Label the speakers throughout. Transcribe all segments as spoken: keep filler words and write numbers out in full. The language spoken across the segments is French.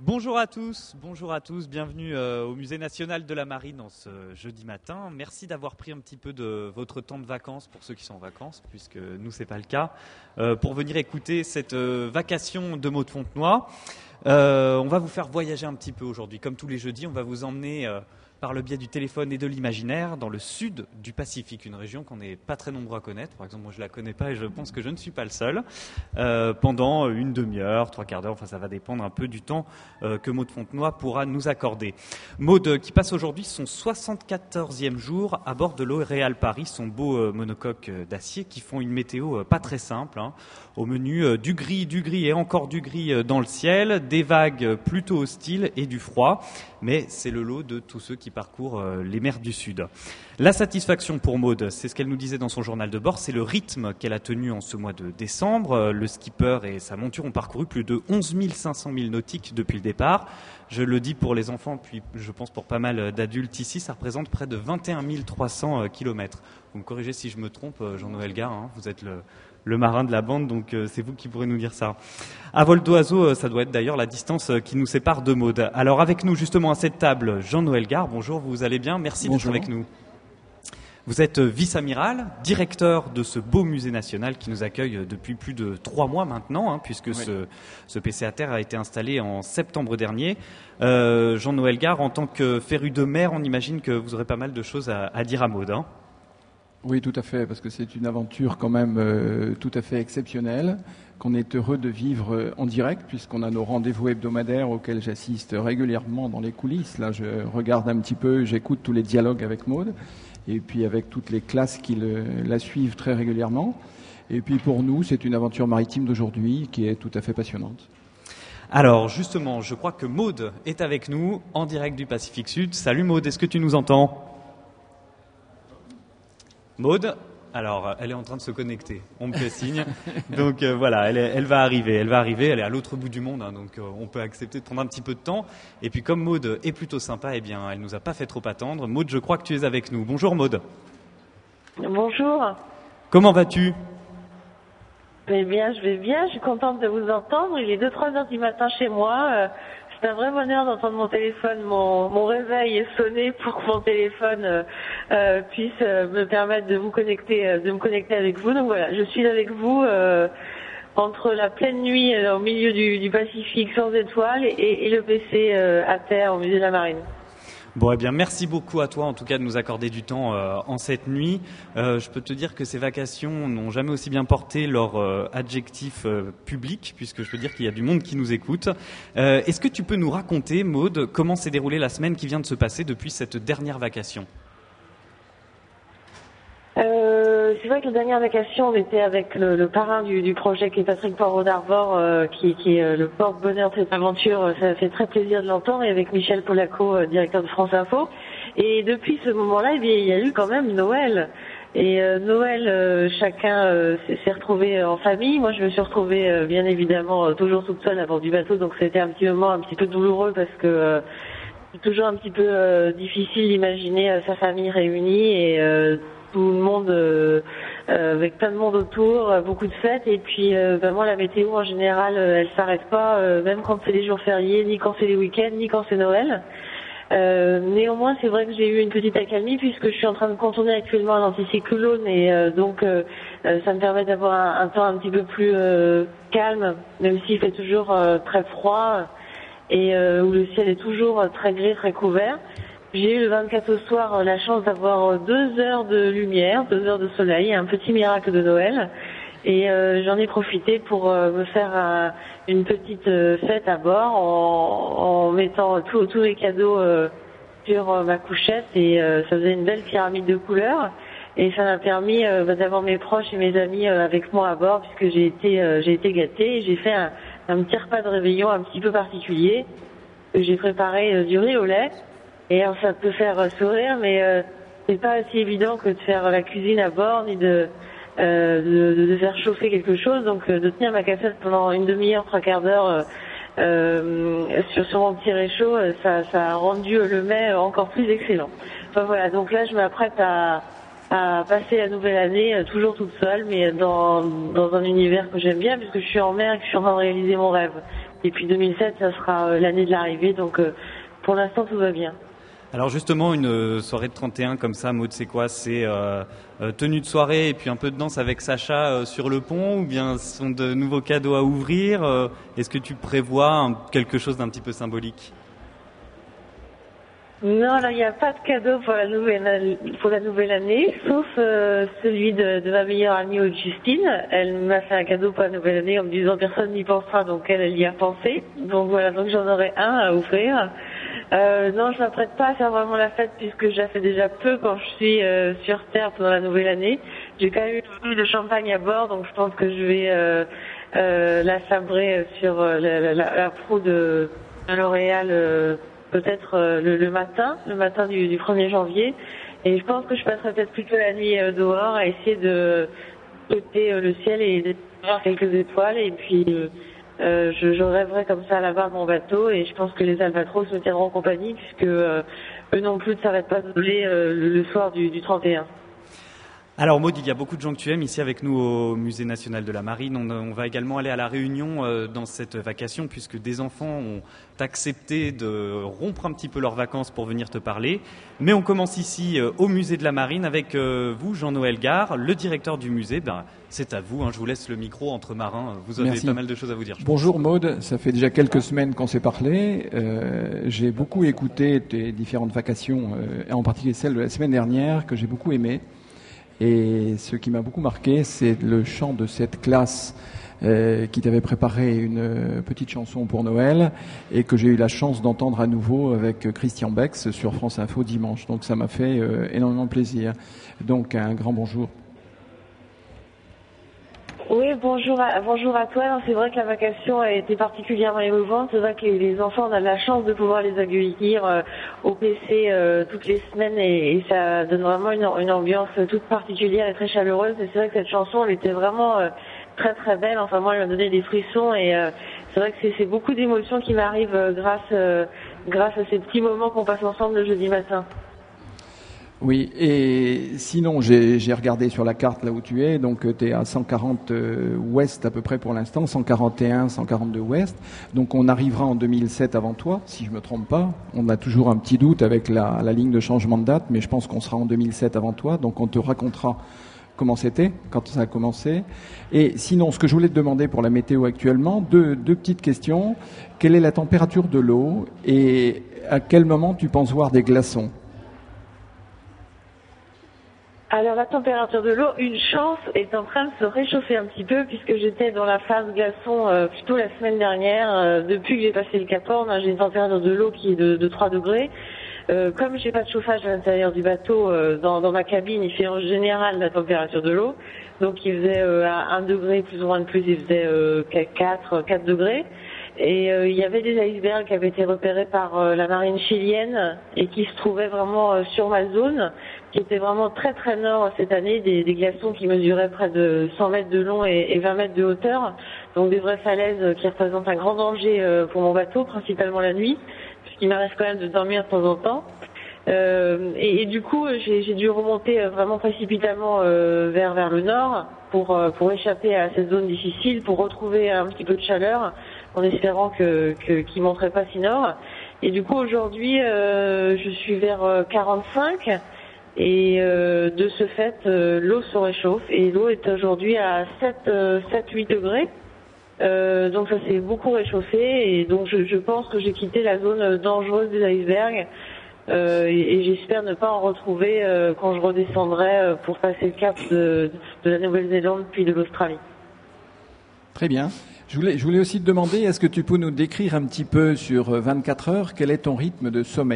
Speaker 1: Bonjour à tous, bonjour à tous, bienvenue euh, au Musée National de la Marine en ce jeudi matin. Merci d'avoir pris un petit peu de votre temps de vacances pour ceux qui sont en vacances, puisque nous c'est pas le cas, euh, pour venir écouter cette euh, vacation de Maud Fontenoy. Euh, on va vous faire voyager un petit peu aujourd'hui, comme tous les jeudis, on va vous emmener euh, par le biais du téléphone et de l'imaginaire dans le sud du Pacifique, une région qu'on n'est pas très nombreux à connaître. Par exemple, moi je la connais pas et je pense que je ne suis pas le seul. Euh, pendant une demi-heure, trois quarts d'heure, enfin ça va dépendre un peu du temps euh, que Maud Fontenoy pourra nous accorder. Maud euh, qui passe aujourd'hui son soixante-quatorzième jour à bord de l'Oréal Paris, son beau euh, monocoque euh, d'acier qui font une météo euh, pas très simple. Hein. Au menu euh, du gris, du gris et encore du gris euh, dans le ciel, des vagues plutôt hostiles et du froid. Mais c'est le lot de tous ceux qui parcourent euh, les mers du Sud. La satisfaction pour Maud, c'est ce qu'elle nous disait dans son journal de bord, c'est le rythme qu'elle a tenu en ce mois de décembre. Euh, le skipper et sa monture ont parcouru plus de onze mille cinq cents milles nautiques depuis le départ. Je le dis pour les enfants, puis je pense pour pas mal d'adultes ici, ça représente près de vingt et un mille trois cents kilomètres. Vous me corrigez si je me trompe, Jean-Noël Gare, hein, vous êtes le... le marin de la bande, donc euh, c'est vous qui pourrez nous dire ça. À vol d'oiseau, euh, ça doit être d'ailleurs la distance euh, qui nous sépare de Maud. Alors avec nous justement à cette table, Jean-Noël Gare, bonjour, vous allez bien, merci d'être avec nous. Vous êtes vice-amiral, directeur de ce beau musée national qui nous accueille depuis plus de trois mois maintenant, hein, puisque oui. ce, ce P C A Terre a été installé en septembre dernier. Euh, Jean-Noël Gare, en tant que féru de mer, on imagine que vous aurez pas mal de choses à, à dire à Maud, hein.
Speaker 2: Oui, tout à fait, parce que c'est une aventure quand même euh, tout à fait exceptionnelle, qu'on est heureux de vivre en direct, puisqu'on a nos rendez-vous hebdomadaires auxquels j'assiste régulièrement dans les coulisses. Là, je regarde un petit peu, j'écoute tous les dialogues avec Maud, et puis avec toutes les classes qui le, la suivent très régulièrement. Et puis pour nous, c'est une aventure maritime d'aujourd'hui qui est tout à fait passionnante.
Speaker 1: Alors justement, je crois que Maud est avec nous, en direct du Pacifique Sud. Salut Maud, est-ce que tu nous entends ? Maud, alors elle est en train de se connecter, on me fait signe, donc euh, voilà, elle, est, elle va arriver, elle va arriver, elle est à l'autre bout du monde, hein, donc euh, on peut accepter de prendre un petit peu de temps. Et puis comme Maud est plutôt sympa, eh bien elle nous a pas fait trop attendre. Maud, je crois que tu es avec nous. Bonjour Maud.
Speaker 3: Bonjour.
Speaker 1: Comment vas-tu ?
Speaker 3: Je vais bien, je vais bien, je suis contente de vous entendre. Il est deux trois heures du matin chez moi. Euh, C'est un vrai bonheur d'entendre mon téléphone, mon, mon réveil sonner pour que mon téléphone euh, euh, puisse euh, me permettre de vous connecter, euh, de me connecter avec vous. Donc voilà, je suis avec vous euh, entre la pleine nuit euh, au milieu du, du Pacifique sans étoiles et, et le P C euh, à terre au musée de la Marine.
Speaker 1: Bon, eh bien, merci beaucoup à toi, en tout cas, de nous accorder du temps euh, en cette nuit. Euh, je peux te dire que ces vacations n'ont jamais aussi bien porté leur euh, adjectif euh, public, puisque je peux dire qu'il y a du monde qui nous écoute. Euh, est-ce que tu peux nous raconter, Maud, comment s'est déroulée la semaine qui vient de se passer depuis cette dernière vacation ?
Speaker 3: Euh, c'est vrai que la dernière vacation, on était avec le, le parrain du, du projet qui est Patrick Poirot d'Arvor, euh, qui, qui est euh, le porte-bonheur de cette aventure. Ça fait très plaisir de l'entendre, et avec Michel Polaco, euh, directeur de France Info. Et depuis ce moment-là, eh bien, il y a eu quand même Noël. Et euh, Noël, euh, chacun euh, s'est retrouvé en famille. Moi, je me suis retrouvée, euh, bien évidemment, euh, toujours toute seule à bord du bateau. Donc, c'était un petit moment un petit peu douloureux parce que euh, c'est toujours un petit peu euh, difficile d'imaginer euh, sa famille réunie et euh, tout le monde euh, euh, avec plein de monde autour, euh, beaucoup de fêtes. Et puis, euh, ben moi, la météo en général, euh, elle s'arrête pas, euh, même quand c'est les jours fériés, ni quand c'est les week-ends, ni quand c'est Noël. Euh, néanmoins, c'est vrai que j'ai eu une petite accalmie puisque je suis en train de contourner actuellement un anticyclone et euh, donc euh, euh, ça me permet d'avoir un, un temps un petit peu plus euh, calme, même s'il fait toujours euh, très froid et euh, où le ciel est toujours très gris, très couvert. J'ai eu le vingt-quatre au soir la chance d'avoir deux heures de lumière, deux heures de soleil, un petit miracle de Noël. Et euh, j'en ai profité pour euh, me faire un, une petite euh, fête à bord en, en mettant tous tous les cadeaux euh, sur euh, ma couchette. Et euh, ça faisait une belle pyramide de couleurs. Et ça m'a permis euh, bah, d'avoir mes proches et mes amis euh, avec moi à bord puisque j'ai été euh, j'ai été gâtée. Et j'ai fait un, un petit repas de réveillon un petit peu particulier. J'ai préparé euh, du riz au lait. Et alors, ça peut faire sourire, mais euh, c'est pas aussi évident que de faire la cuisine à bord, ni de, euh, de, de faire chauffer quelque chose. Donc, euh, de tenir ma cassette pendant une demi-heure, trois quarts d'heure euh, euh, sur, sur mon petit réchaud, ça, ça a rendu le mets encore plus excellent. Enfin voilà, donc là, je m'apprête à, à passer la nouvelle année euh, toujours toute seule, mais dans, dans un univers que j'aime bien, puisque je suis en mer et que je suis en train de réaliser mon rêve. Et puis deux mille sept, ça sera euh, l'année de l'arrivée, donc euh, pour l'instant tout va bien.
Speaker 1: Alors justement, une soirée de trente et un comme ça, Maud, c'est quoi? C'est euh, euh, tenue de soirée et puis un peu de danse avec Sacha euh, sur le pont, ou bien ce sont de nouveaux cadeaux à ouvrir? euh, Est-ce que tu prévois un, quelque chose d'un petit peu symbolique?
Speaker 3: Non, là, il n'y a pas de cadeau pour la nouvelle, pour la nouvelle année, sauf euh, celui de, de ma meilleure amie, Aude Justine. Elle m'a fait un cadeau pour la nouvelle année en me disant personne n'y pensera, donc elle, elle y a pensé. Donc voilà, donc j'en aurai un à offrir. Euh, non, je m'apprête pas à faire vraiment la fête puisque je la fais déjà peu quand je suis euh, sur Terre pendant la nouvelle année. J'ai quand même une bouteille de champagne à bord, donc je pense que je vais euh, euh, la sabrer sur euh, la, la, la, la proue de, de L'Oréal euh, peut-être euh, le, le matin, le matin du, du premier janvier. Et je pense que je passerai peut-être plutôt la nuit euh, dehors à essayer de côté euh, le ciel et de voir quelques étoiles. Et puis euh, euh, je, je rêverai comme ça à la barre de mon bateau. Et je pense que les albatros me tiendront compagnie puisque euh, eux non plus ne s'arrêtent pas de voler euh, le, le soir du, du trente et un.
Speaker 1: Alors Maud, il y a beaucoup de gens que tu aimes ici avec nous au Musée national de la Marine. On, on va également aller à la Réunion euh, dans cette vacation puisque des enfants ont accepté de rompre un petit peu leurs vacances pour venir te parler. Mais on commence ici euh, au Musée de la Marine avec euh, vous, Jean-Noël Gare, le directeur du musée. Ben, c'est à vous, hein, je vous laisse le micro entre marins. Vous avez
Speaker 2: Merci.
Speaker 1: pas mal de choses à vous dire.
Speaker 2: Bonjour Maud, ça fait déjà quelques semaines qu'on s'est parlé. Euh, j'ai beaucoup écouté tes différentes vacations, euh, et en particulier celle de la semaine dernière que j'ai beaucoup aimée. Et ce qui m'a beaucoup marqué, c'est le chant de cette classe euh, qui t'avait préparé une euh, petite chanson pour Noël et que j'ai eu la chance d'entendre à nouveau avec Christian Bex sur France Info dimanche. Donc ça m'a fait euh, énormément plaisir. Donc un grand bonjour.
Speaker 3: Oui, bonjour à, bonjour à toi. C'est vrai que la vacation a été particulièrement émouvante. C'est vrai que les, les enfants, on a de la chance de pouvoir les accueillir euh, au P C euh, toutes les semaines et, et ça donne vraiment une, une ambiance toute particulière et très chaleureuse. Et c'est vrai que cette chanson, elle était vraiment euh, très très belle. Enfin, moi, elle m'a donné des frissons et euh, c'est vrai que c'est, c'est beaucoup d'émotions qui m'arrivent euh, grâce, euh, grâce à ces petits moments qu'on passe ensemble le jeudi matin.
Speaker 2: Oui, et sinon, j'ai, j'ai regardé sur la carte là où tu es, donc tu es à cent quarante euh, ouest à peu près pour l'instant, cent quarante et un, cent quarante-deux ouest. Donc on arrivera en deux mille sept avant toi, si je me trompe pas. On a toujours un petit doute avec la, la ligne de changement de date, mais je pense qu'on sera en deux mille sept avant toi, donc on te racontera comment c'était, quand ça a commencé. Et sinon, ce que je voulais te demander pour la météo actuellement, deux, deux petites questions. Quelle est la température de l'eau et à quel moment tu penses voir des glaçons ?
Speaker 3: Alors la température de l'eau, une chance, est en train de se réchauffer un petit peu puisque j'étais dans la phase glaçon euh, plutôt la semaine dernière. Euh, depuis que j'ai passé le Cap Horn, hein, j'ai une température de l'eau qui est de, de trois degrés. Euh, comme j'ai pas de chauffage à l'intérieur du bateau, euh, dans, dans ma cabine, il fait en général la température de l'eau. Donc il faisait euh, à un degré plus ou moins de plus, il faisait euh, quatre, quatre degrés. Et euh, il y avait des icebergs qui avaient été repérés par euh, la marine chilienne et qui se trouvaient vraiment euh, sur ma zone, qui était vraiment très très nord cette année, des, des glaçons qui mesuraient près de cent mètres de long et, et vingt mètres de hauteur, donc des vraies falaises qui représentent un grand danger euh, pour mon bateau, principalement la nuit, puisqu'il m'arrive quand même de dormir de temps en temps. Euh, et, et du coup, j'ai, j'ai dû remonter vraiment précipitamment euh, vers vers le nord pour euh, pour échapper à cette zone difficile, pour retrouver un petit peu de chaleur, en espérant que, que qu'il monterait pas si nord. Et du coup, aujourd'hui, euh, je suis vers quarante-cinq et euh, de ce fait, euh, l'eau se réchauffe et l'eau est aujourd'hui à sept, huit degrés. Euh, donc ça s'est beaucoup réchauffé et donc je, je pense que j'ai quitté la zone dangereuse des icebergs. Euh, et, et j'espère ne pas en retrouver euh, quand je redescendrai euh, pour passer le cap de, de la Nouvelle-Zélande puis de l'Australie.
Speaker 2: Très bien. Je voulais, je voulais aussi te demander, est-ce que tu peux nous décrire un petit peu sur vingt-quatre heures, quel est ton rythme de sommeil ?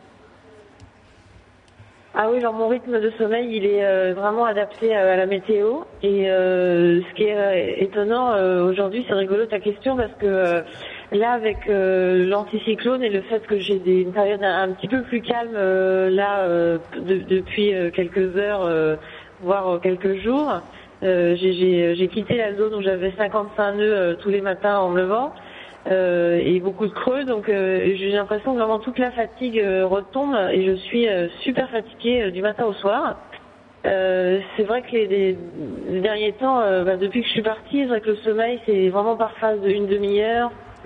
Speaker 3: Ah oui, genre mon rythme de sommeil, il est euh, vraiment adapté à, à la météo. Et euh, ce qui est euh, étonnant euh, aujourd'hui, c'est rigolo ta question parce que euh, là, avec euh, l'anticyclone et le fait que j'ai des, une période un, un petit peu plus calme euh, là euh, de, depuis euh, quelques heures, euh, voire euh, quelques jours, euh, j'ai, j'ai, j'ai quitté la zone où j'avais cinquante-cinq nœuds euh, tous les matins en me levant. Euh, et beaucoup de creux, donc euh, j'ai l'impression que vraiment toute la fatigue euh, retombe et je suis euh, super fatiguée euh, du matin au soir. Euh, c'est vrai que les, les, les derniers temps, euh, bah, depuis que je suis partie, c'est vrai que le sommeil c'est vraiment par phase de une demi-heure,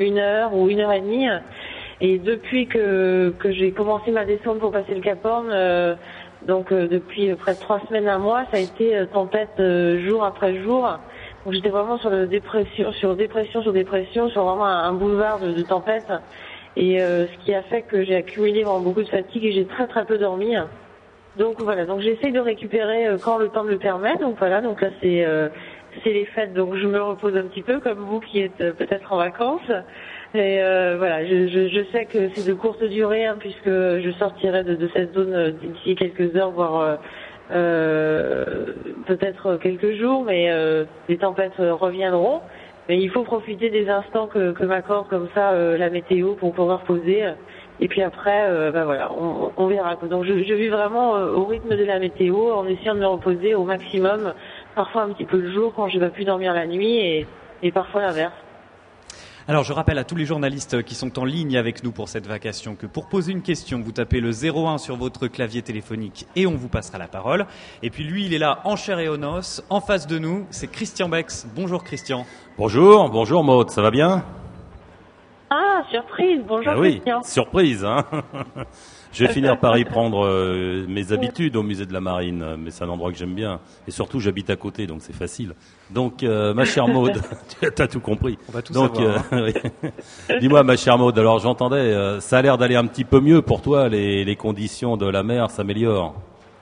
Speaker 3: une heure ou une heure et demie. Et depuis que, que j'ai commencé ma descente pour passer le Cap Horn, euh, donc euh, depuis près de trois semaines, un mois, ça a été euh, tempête euh, jour après jour. Donc j'étais vraiment sur le dépression, sur dépression, sur dépression, sur vraiment un, un boulevard de, de tempête. Et euh, ce qui a fait que j'ai accumulé vraiment beaucoup de fatigue et j'ai très très peu dormi. Donc voilà, donc j'essaye de récupérer euh, quand le temps me le permet. Donc voilà, donc là c'est euh, c'est les fêtes, donc je me repose un petit peu comme vous qui êtes euh, peut-être en vacances. Et euh, voilà, je, je, je sais que c'est de courte durée hein, puisque je sortirai de, de cette zone euh, d'ici quelques heures, voire euh, euh, peut-être quelques jours, mais euh, les tempêtes euh, reviendront. Mais il faut profiter des instants que, que m'accorde comme ça euh, la météo pour pouvoir poser. Et puis après, euh, ben voilà, on, on verra. Donc je, je vis vraiment euh, au rythme de la météo, en essayant de me reposer au maximum. Parfois un petit peu le jour quand je ne vais plus dormir la nuit, et, et parfois l'inverse.
Speaker 1: Alors je rappelle à tous les journalistes qui sont en ligne avec nous pour cette vacation que pour poser une question, vous tapez le zéro un sur votre clavier téléphonique et on vous passera la parole. Et puis lui, il est là en chair et en os, en face de nous, c'est Christian Bex. Bonjour Christian.
Speaker 4: Bonjour, bonjour Maud, ça va bien?
Speaker 3: Ah, surprise, bonjour
Speaker 4: ah oui,
Speaker 3: Christian.
Speaker 4: Surprise, hein. Je vais finir par y prendre euh, mes habitudes au musée de la Marine, mais c'est un endroit que j'aime bien. Et surtout, j'habite à côté, donc c'est facile. Donc, euh, ma chère Maud, tu as tout compris.
Speaker 1: On va tout
Speaker 4: donc,
Speaker 1: savoir.
Speaker 4: Euh, oui. Dis-moi, ma chère Maud, alors j'entendais, euh, ça a l'air d'aller un petit peu mieux pour toi, les, les conditions de la mer s'améliorent.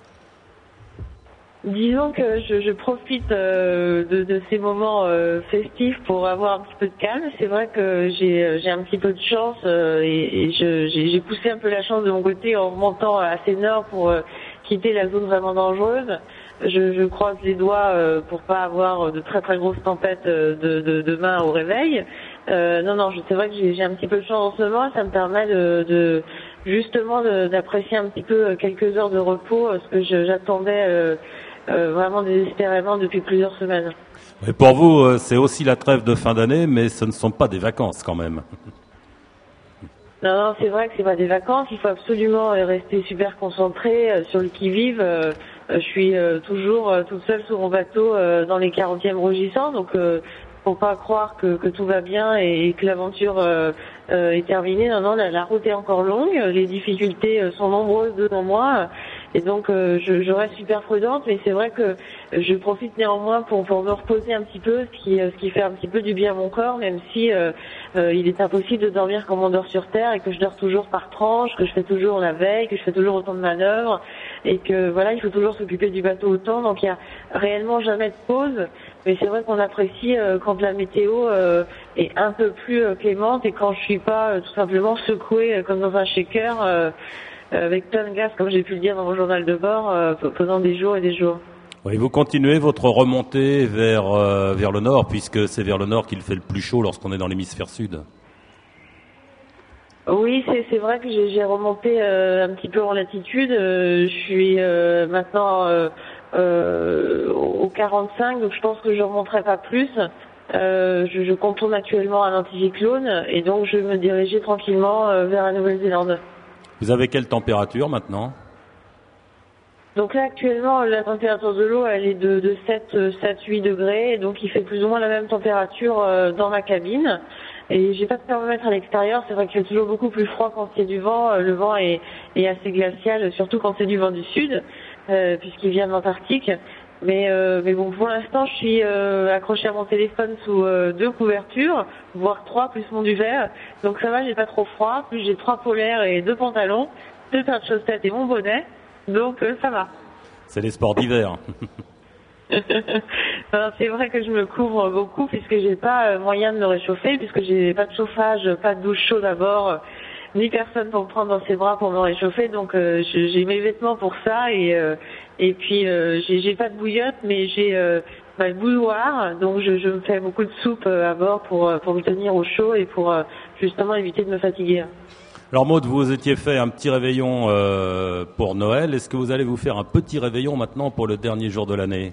Speaker 3: Disons que je, je profite euh, de, de ces moments euh, festifs pour avoir un petit peu de calme. C'est vrai que j'ai, j'ai un petit peu de chance euh, et, et je, j'ai, j'ai poussé un peu la chance de mon côté en remontant assez nord pour euh, quitter la zone vraiment dangereuse. Je, je croise les doigts euh, pour pas avoir de très très grosses tempêtes euh, de, de, demain au réveil. Euh, non, non, je, c'est vrai que j'ai, j'ai un petit peu de chance en ce moment. Ça me permet de, de justement de, d'apprécier un petit peu quelques heures de repos, ce que je, j'attendais euh, Euh, vraiment désespérément depuis plusieurs semaines.
Speaker 4: Et pour vous, euh, c'est aussi la trêve de fin d'année, mais ce ne sont pas des vacances quand même.
Speaker 3: Non, non, c'est vrai que c'est pas des vacances. Il faut absolument rester super concentré euh, sur le qui-vive. Euh, je suis euh, toujours euh, toute seule sur mon bateau euh, dans les quarantièmes rugissants, donc euh, faut pas croire que, que tout va bien et, et que l'aventure euh, euh, est terminée. Non, non, la, la route est encore longue. Les difficultés euh, sont nombreuses devant moi. Et donc euh, je, je reste super prudente, mais c'est vrai que je profite néanmoins pour, pour me reposer un petit peu, ce qui, ce qui fait un petit peu du bien à mon corps, même si euh, euh, il est impossible de dormir comme on dort sur Terre et que je dors toujours par tranche, que je fais toujours la veille, que je fais toujours autant de manœuvres et que voilà, il faut toujours s'occuper du bateau autant, donc il y a réellement jamais de pause. Mais c'est vrai qu'on apprécie euh, quand la météo euh, est un peu plus euh, clémente et quand je suis pas euh, tout simplement secouée euh, comme dans un shaker. Euh, avec plein de gaz, comme j'ai pu le dire dans mon journal de bord, euh, pendant des jours et des jours.
Speaker 4: Oui, vous continuez votre remontée vers, euh, vers le nord, puisque c'est vers le nord qu'il fait le plus chaud lorsqu'on est dans l'hémisphère sud.
Speaker 3: Oui, c'est, c'est vrai que j'ai, j'ai remonté euh, un petit peu en latitude. Euh, je suis euh, maintenant euh, euh, au quarante-cinq, donc je pense que je ne remonterai pas plus. Euh, je, je contourne actuellement un anticyclone et donc je vais me diriger tranquillement euh, vers la Nouvelle-Zélande.
Speaker 4: Vous avez quelle température maintenant?
Speaker 3: Donc là actuellement la température de l'eau elle est de, de sept, huit degrés, donc il fait plus ou moins la même température euh, dans ma cabine. Et j'ai pas de thermomètre à l'extérieur, c'est vrai qu'il fait toujours beaucoup plus froid quand il y a du vent. Le vent est, est assez glacial, surtout quand c'est du vent du sud, euh, puisqu'il vient de l'Antarctique. Mais, euh, mais bon, pour l'instant, je suis euh, accrochée à mon téléphone sous euh, deux couvertures, voire trois, plus mon duvet. Donc ça va, j'ai pas trop froid. Plus j'ai trois polaires et deux pantalons, deux paires de chaussettes et mon bonnet. Donc euh, ça va.
Speaker 4: C'est les sports d'hiver.
Speaker 3: Alors, c'est vrai que je me couvre beaucoup puisque j'ai pas euh, moyen de me réchauffer, puisque j'ai pas de chauffage, pas de douche chaude à bord, euh, ni personne pour me prendre dans ses bras pour me réchauffer. Donc euh, j'ai mes vêtements pour ça et euh, et puis euh, j'ai, j'ai pas de bouillotte, mais j'ai euh, ma bouilloire. Donc je, je me fais beaucoup de soupe euh, à bord pour pour me tenir au chaud et pour euh, justement éviter de me fatiguer.
Speaker 4: Alors Maud, vous étiez fait un petit réveillon euh, pour Noël. Est-ce que vous allez vous faire un petit réveillon maintenant pour le dernier jour de l'année?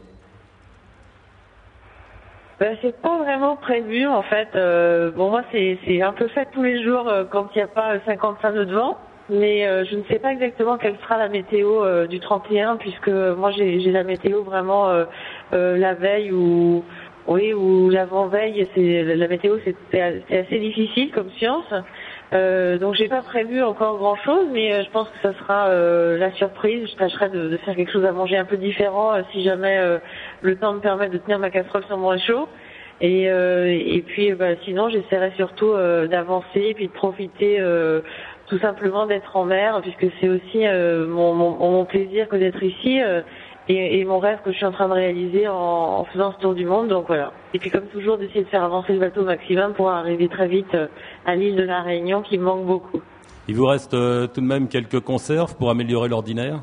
Speaker 3: Ben, c'est pas vraiment prévu en fait. Euh, bon moi c'est c'est un peu fait tous les jours euh, quand il n'y a pas cinquante-cinq nœuds de vent, mais euh, je ne sais pas exactement quelle sera la météo euh, du trente et un puisque moi j'ai j'ai la météo vraiment euh, euh, la veille ou Oui, ou l'avant-veille, c'est la météo, c'est c'est assez difficile comme science. Euh, donc j'ai pas prévu encore grand-chose, mais euh, je pense que ça sera euh, la surprise. Je tâcherai de, de faire quelque chose à manger un peu différent euh, si jamais euh, le temps me permet de tenir ma casserole sur mon réchaud. Et, euh, et puis bah, sinon j'essaierai surtout euh, d'avancer et puis de profiter euh, tout simplement d'être en mer, puisque c'est aussi euh, mon, mon, mon plaisir que d'être ici euh, et, et mon rêve que je suis en train de réaliser en, en faisant ce tour du monde. Donc voilà. Et puis comme toujours d'essayer de faire avancer le bateau au maximum pour arriver très vite euh, à l'île de la Réunion qui me manque beaucoup.
Speaker 4: Il vous reste euh, tout de même quelques conserves pour améliorer l'ordinaire?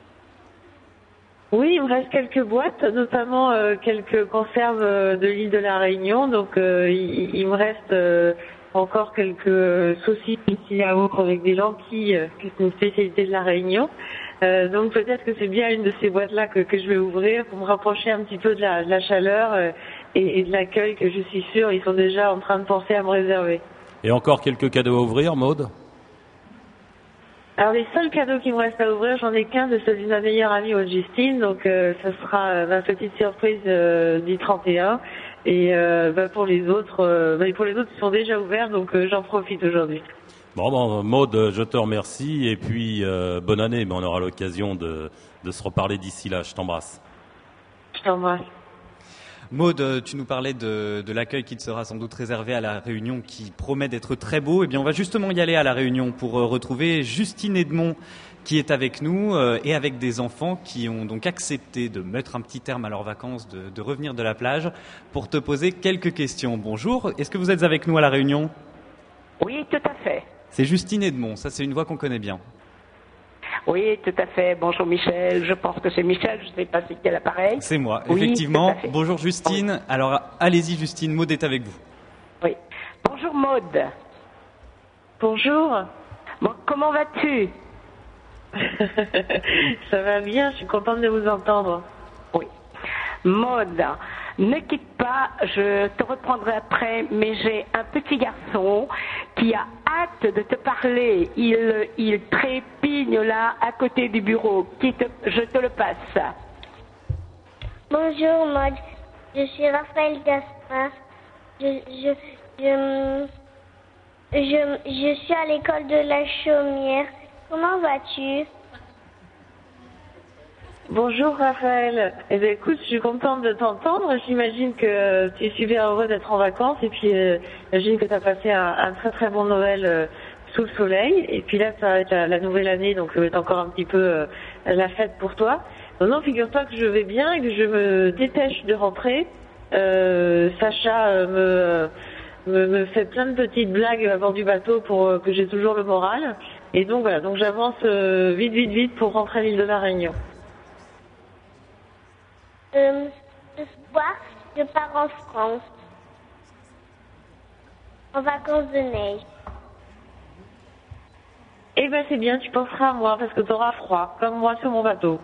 Speaker 3: Oui, il me reste quelques boîtes, notamment euh, quelques conserves euh, de l'île de la Réunion. Donc euh, il, il me reste euh, encore quelques saucisses ici à Auxerre avec des lentilles, euh, qui est une spécialité de la Réunion. Euh, donc peut-être que c'est bien une de ces boîtes-là que, que je vais ouvrir pour me rapprocher un petit peu de la, de la chaleur euh, et, et de l'accueil que je suis sûre ils sont déjà en train de penser à me réserver.
Speaker 4: Et encore quelques cadeaux à ouvrir, Maude?
Speaker 3: Alors les seuls cadeaux qui me restent à ouvrir, j'en ai qu'un de celui de ma meilleure amie Augustine, donc euh, ça sera euh, ma petite surprise euh, du trente et un. Et euh, bah, pour les autres, euh, bah, pour les autres ils sont déjà ouverts, donc euh, j'en profite aujourd'hui.
Speaker 4: Bon, bon, Maude, je te remercie et puis euh, bonne année, mais on aura l'occasion de, de se reparler d'ici là. Je t'embrasse.
Speaker 3: Je t'embrasse.
Speaker 1: Maude, tu nous parlais de, de l'accueil qui te sera sans doute réservé à la Réunion, qui promet d'être très beau. Eh bien, on va justement y aller à la Réunion pour euh, retrouver Justine Edmond, qui est avec nous euh, et avec des enfants qui ont donc accepté de mettre un petit terme à leurs vacances, de, de revenir de la plage, pour te poser quelques questions. Bonjour, est-ce que vous êtes avec nous à la Réunion?
Speaker 5: Oui, tout à fait.
Speaker 1: C'est Justine Edmond, ça c'est une voix qu'on connaît bien.
Speaker 5: Oui, tout à fait. Bonjour Michel, je pense que c'est Michel, je ne sais pas si quel appareil.
Speaker 1: C'est moi,
Speaker 5: oui,
Speaker 1: effectivement. Bonjour Justine. Oui. Alors allez-y Justine, Maude est avec vous.
Speaker 5: Oui. Bonjour Maude.
Speaker 3: Bonjour.
Speaker 5: Bon, comment vas-tu?
Speaker 3: Ça va bien, je suis contente de vous entendre.
Speaker 5: Oui. Maude, ne quitte pas, je te reprendrai après, mais j'ai un petit garçon qui a hâte de te parler. Il, il trépigne là, à côté du bureau. Qui te, je te le passe.
Speaker 6: Bonjour Maude, je suis Raphaël Gaspard. Je, je, je, je, je suis à l'école de la Chaumière. Comment vas-tu?
Speaker 3: Bonjour Raphaël. Eh bien, écoute, je suis contente de t'entendre. J'imagine que tu es super heureux d'être en vacances et puis euh, j'imagine que tu as passé un, un très très bon Noël euh, sous le soleil. Et puis là, ça va être la, la nouvelle année, donc ça va être encore un petit peu euh, la fête pour toi. Non, non, figure-toi que je vais bien et que je me dépêche de rentrer. Euh, Sacha euh, me, me, me fait plein de petites blagues à bord du bateau pour euh, que j'ai toujours le moral. Et donc voilà, donc j'avance euh, vite, vite, vite pour rentrer à l'île de la Réunion.
Speaker 6: Euh, ce soir, je pars en France, en vacances de neige.
Speaker 3: Eh ben c'est bien, tu penseras à moi parce que tu auras froid, comme moi sur mon bateau.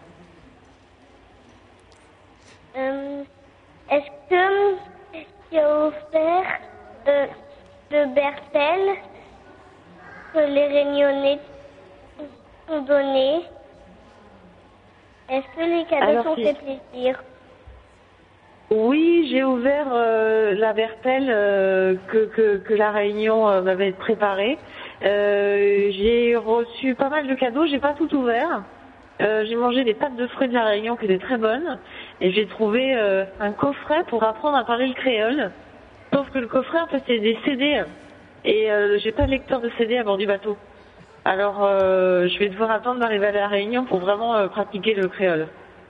Speaker 6: Euh, est-ce que tu as offert euh, le Bertel que les Réunionnais t'ont donné? Est-ce que les cadeaux
Speaker 3: Alors,
Speaker 6: t'ont
Speaker 3: si...
Speaker 6: fait plaisir?
Speaker 3: Oui, j'ai ouvert euh, la Bertel euh, que, que, que la Réunion euh, m'avait préparée. Euh, j'ai reçu pas mal de cadeaux, j'ai pas tout ouvert. Euh, j'ai mangé des pâtes de fruits de la Réunion qui étaient très bonnes. Et j'ai trouvé euh, un coffret pour apprendre à parler le créole. Sauf que le coffret, en fait, c'est des C D. Et euh, j'ai pas de lecteur de C D à bord du bateau. Alors, euh, je vais devoir attendre d'arriver à la Réunion pour vraiment euh, pratiquer le créole.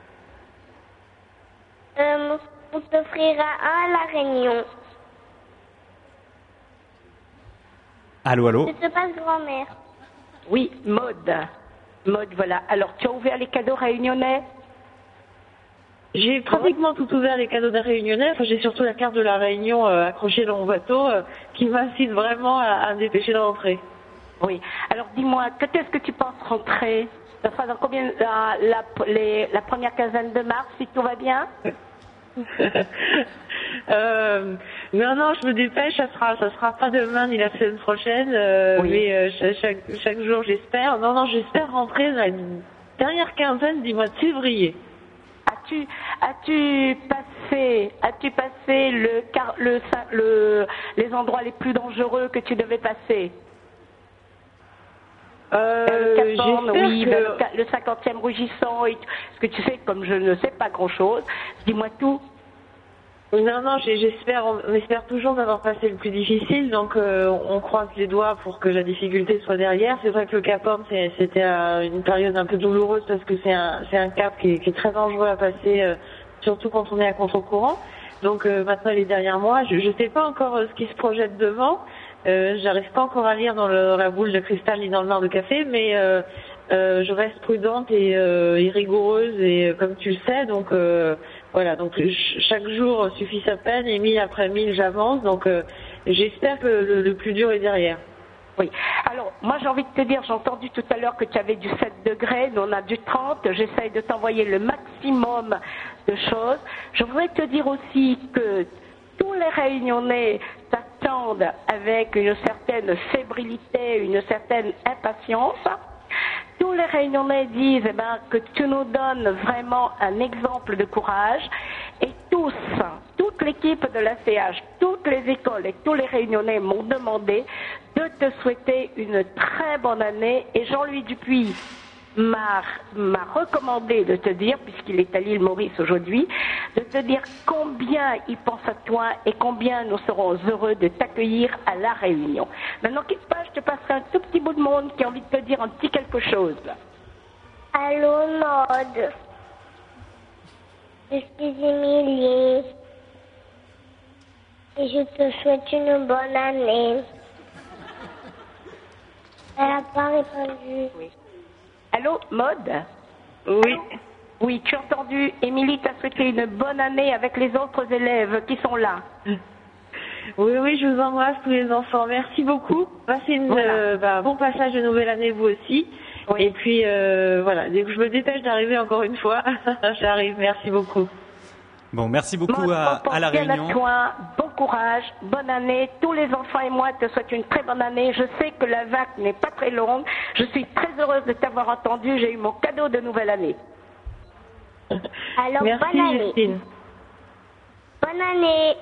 Speaker 6: Euh, on t'offrira un à la Réunion.
Speaker 1: Allô, allô.
Speaker 6: Je te passe grand-mère.
Speaker 5: Oui, Maude. Maude, voilà. Alors, tu as ouvert les cadeaux réunionnais?
Speaker 3: J'ai pratiquement tout ouvert les cadeaux des Réunionnais. Enfin, j'ai surtout la carte de la Réunion euh, accrochée dans mon bateau euh, qui m'incite vraiment à, à me dépêcher de rentrer.
Speaker 5: Oui. Alors dis-moi, quand est-ce que tu penses rentrer? Ça sera dans combien la, la, les, la première quinzaine de mars, si tout va bien?
Speaker 3: euh, non, non, je me dépêche. Ça sera, ça sera pas demain ni la semaine prochaine, euh,
Speaker 5: oui.
Speaker 3: mais euh, chaque, chaque jour, j'espère. Non, non, j'espère rentrer dans la dernière quinzaine du mois de février.
Speaker 5: Ah, tu as-tu as-tu passé as-tu passé le, car, le, le les endroits les plus dangereux que tu devais passer?
Speaker 3: Euh,
Speaker 5: le Cap-Borne, oui,
Speaker 3: que...
Speaker 5: le, le cinquantième rugissant. Et, parce que tu sais, comme je ne sais pas grand-chose, dis-moi tout.
Speaker 3: Non, non, j'espère, on espère toujours d'avoir passé le plus difficile, donc euh, on croise les doigts pour que la difficulté soit derrière. C'est vrai que le Cap-Horn, c'était une période un peu douloureuse parce que c'est un, c'est un cap qui est, qui est très dangereux à passer, euh, surtout quand on est à contre-courant. Donc euh, maintenant, elle est derrière moi. Je ne sais pas encore euh, ce qui se projette devant. Euh, J'arrive pas encore à lire dans, le, dans la boule de cristal ni dans le mar de café, mais euh, euh, je reste prudente et, euh, et rigoureuse, et euh, comme tu le sais, donc... Euh, Voilà, donc chaque jour suffit sa peine et mille après mille j'avance, donc euh, j'espère que le, le plus dur est derrière.
Speaker 5: Oui, alors moi j'ai envie de te dire, j'ai entendu tout à l'heure que tu avais du sept degrés, nous on a du trente, j'essaye de t'envoyer le maximum de choses. Je voudrais te dire aussi que tous les Réunionnais t'attendent avec une certaine fébrilité, une certaine impatience. Tous les Réunionnais disent eh ben, que tu nous donnes vraiment un exemple de courage, et tous, toute l'équipe de l'A C H, toutes les écoles et tous les Réunionnais m'ont demandé de te souhaiter une très bonne année, et Jean-Louis Dupuis m'a recommandé de te dire, puisqu'il est à l'île Maurice aujourd'hui, de te dire combien il pense à toi et combien nous serons heureux de t'accueillir à La Réunion. Maintenant, quitte pas, je te passerai un tout petit bout de monde qui a envie de te dire un petit quelque chose.
Speaker 6: Allô, Maud. Je suis Émilie. Et je te souhaite une bonne année. Elle n'a pas répondu.
Speaker 5: Oui. Allô, Maud?
Speaker 3: Oui.
Speaker 5: Allô? Oui, tu as entendu, Émilie t'a souhaité une bonne année avec les autres élèves qui sont là.
Speaker 3: Oui, oui, je vous embrasse tous les enfants. Merci beaucoup. Passez une
Speaker 5: Voilà.
Speaker 3: euh, bah, bon passage de nouvelle année vous aussi.
Speaker 5: Oui.
Speaker 3: Et puis euh, voilà, dès que je me dépêche d'arriver encore une fois, j'arrive. Merci beaucoup.
Speaker 1: Bon, merci beaucoup
Speaker 5: Maud,
Speaker 1: à,
Speaker 5: on pense
Speaker 1: à La
Speaker 5: bien
Speaker 1: Réunion.
Speaker 5: à toi, bon courage, bonne année. Tous les enfants et moi te souhaitent une très bonne année. Je sais que la vague n'est pas très longue. Je suis très heureuse de t'avoir entendu. J'ai eu mon cadeau de nouvelle année.
Speaker 6: Alors,
Speaker 3: Merci
Speaker 6: bonne année.
Speaker 3: Justine.
Speaker 6: Bonne année.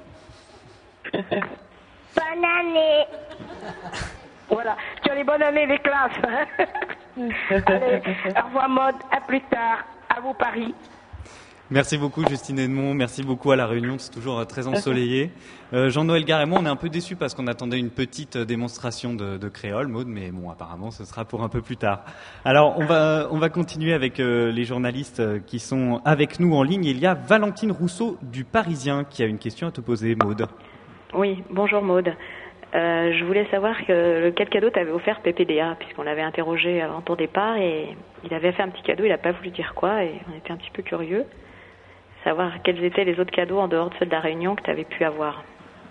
Speaker 6: Bonne année.
Speaker 5: Voilà, tu as les bonnes années des classes. Hein. Allez, au revoir Maud, à plus tard. À vous Paris.
Speaker 1: Merci beaucoup Justine Edmond, merci beaucoup à La Réunion, c'est toujours euh, très ensoleillé. Euh, Jean-Noël Gare et moi, on est un peu déçus parce qu'on attendait une petite euh, démonstration de, de créole, Maud, mais bon, apparemment, ce sera pour un peu plus tard. Alors, on va, on va continuer avec euh, les journalistes euh, qui sont avec nous en ligne. Il y a Valentine Rousseau du Parisien qui a une question à te poser, Maud.
Speaker 7: Oui, bonjour Maud. Euh, je voulais savoir que, quel cadeau t'avait offert P P D A, puisqu'on l'avait interrogé avant ton départ et il avait fait un petit cadeau, il n'a pas voulu dire quoi et on était un petit peu curieux. Savoir quels étaient les autres cadeaux en dehors de ceux de La Réunion que tu avais pu avoir.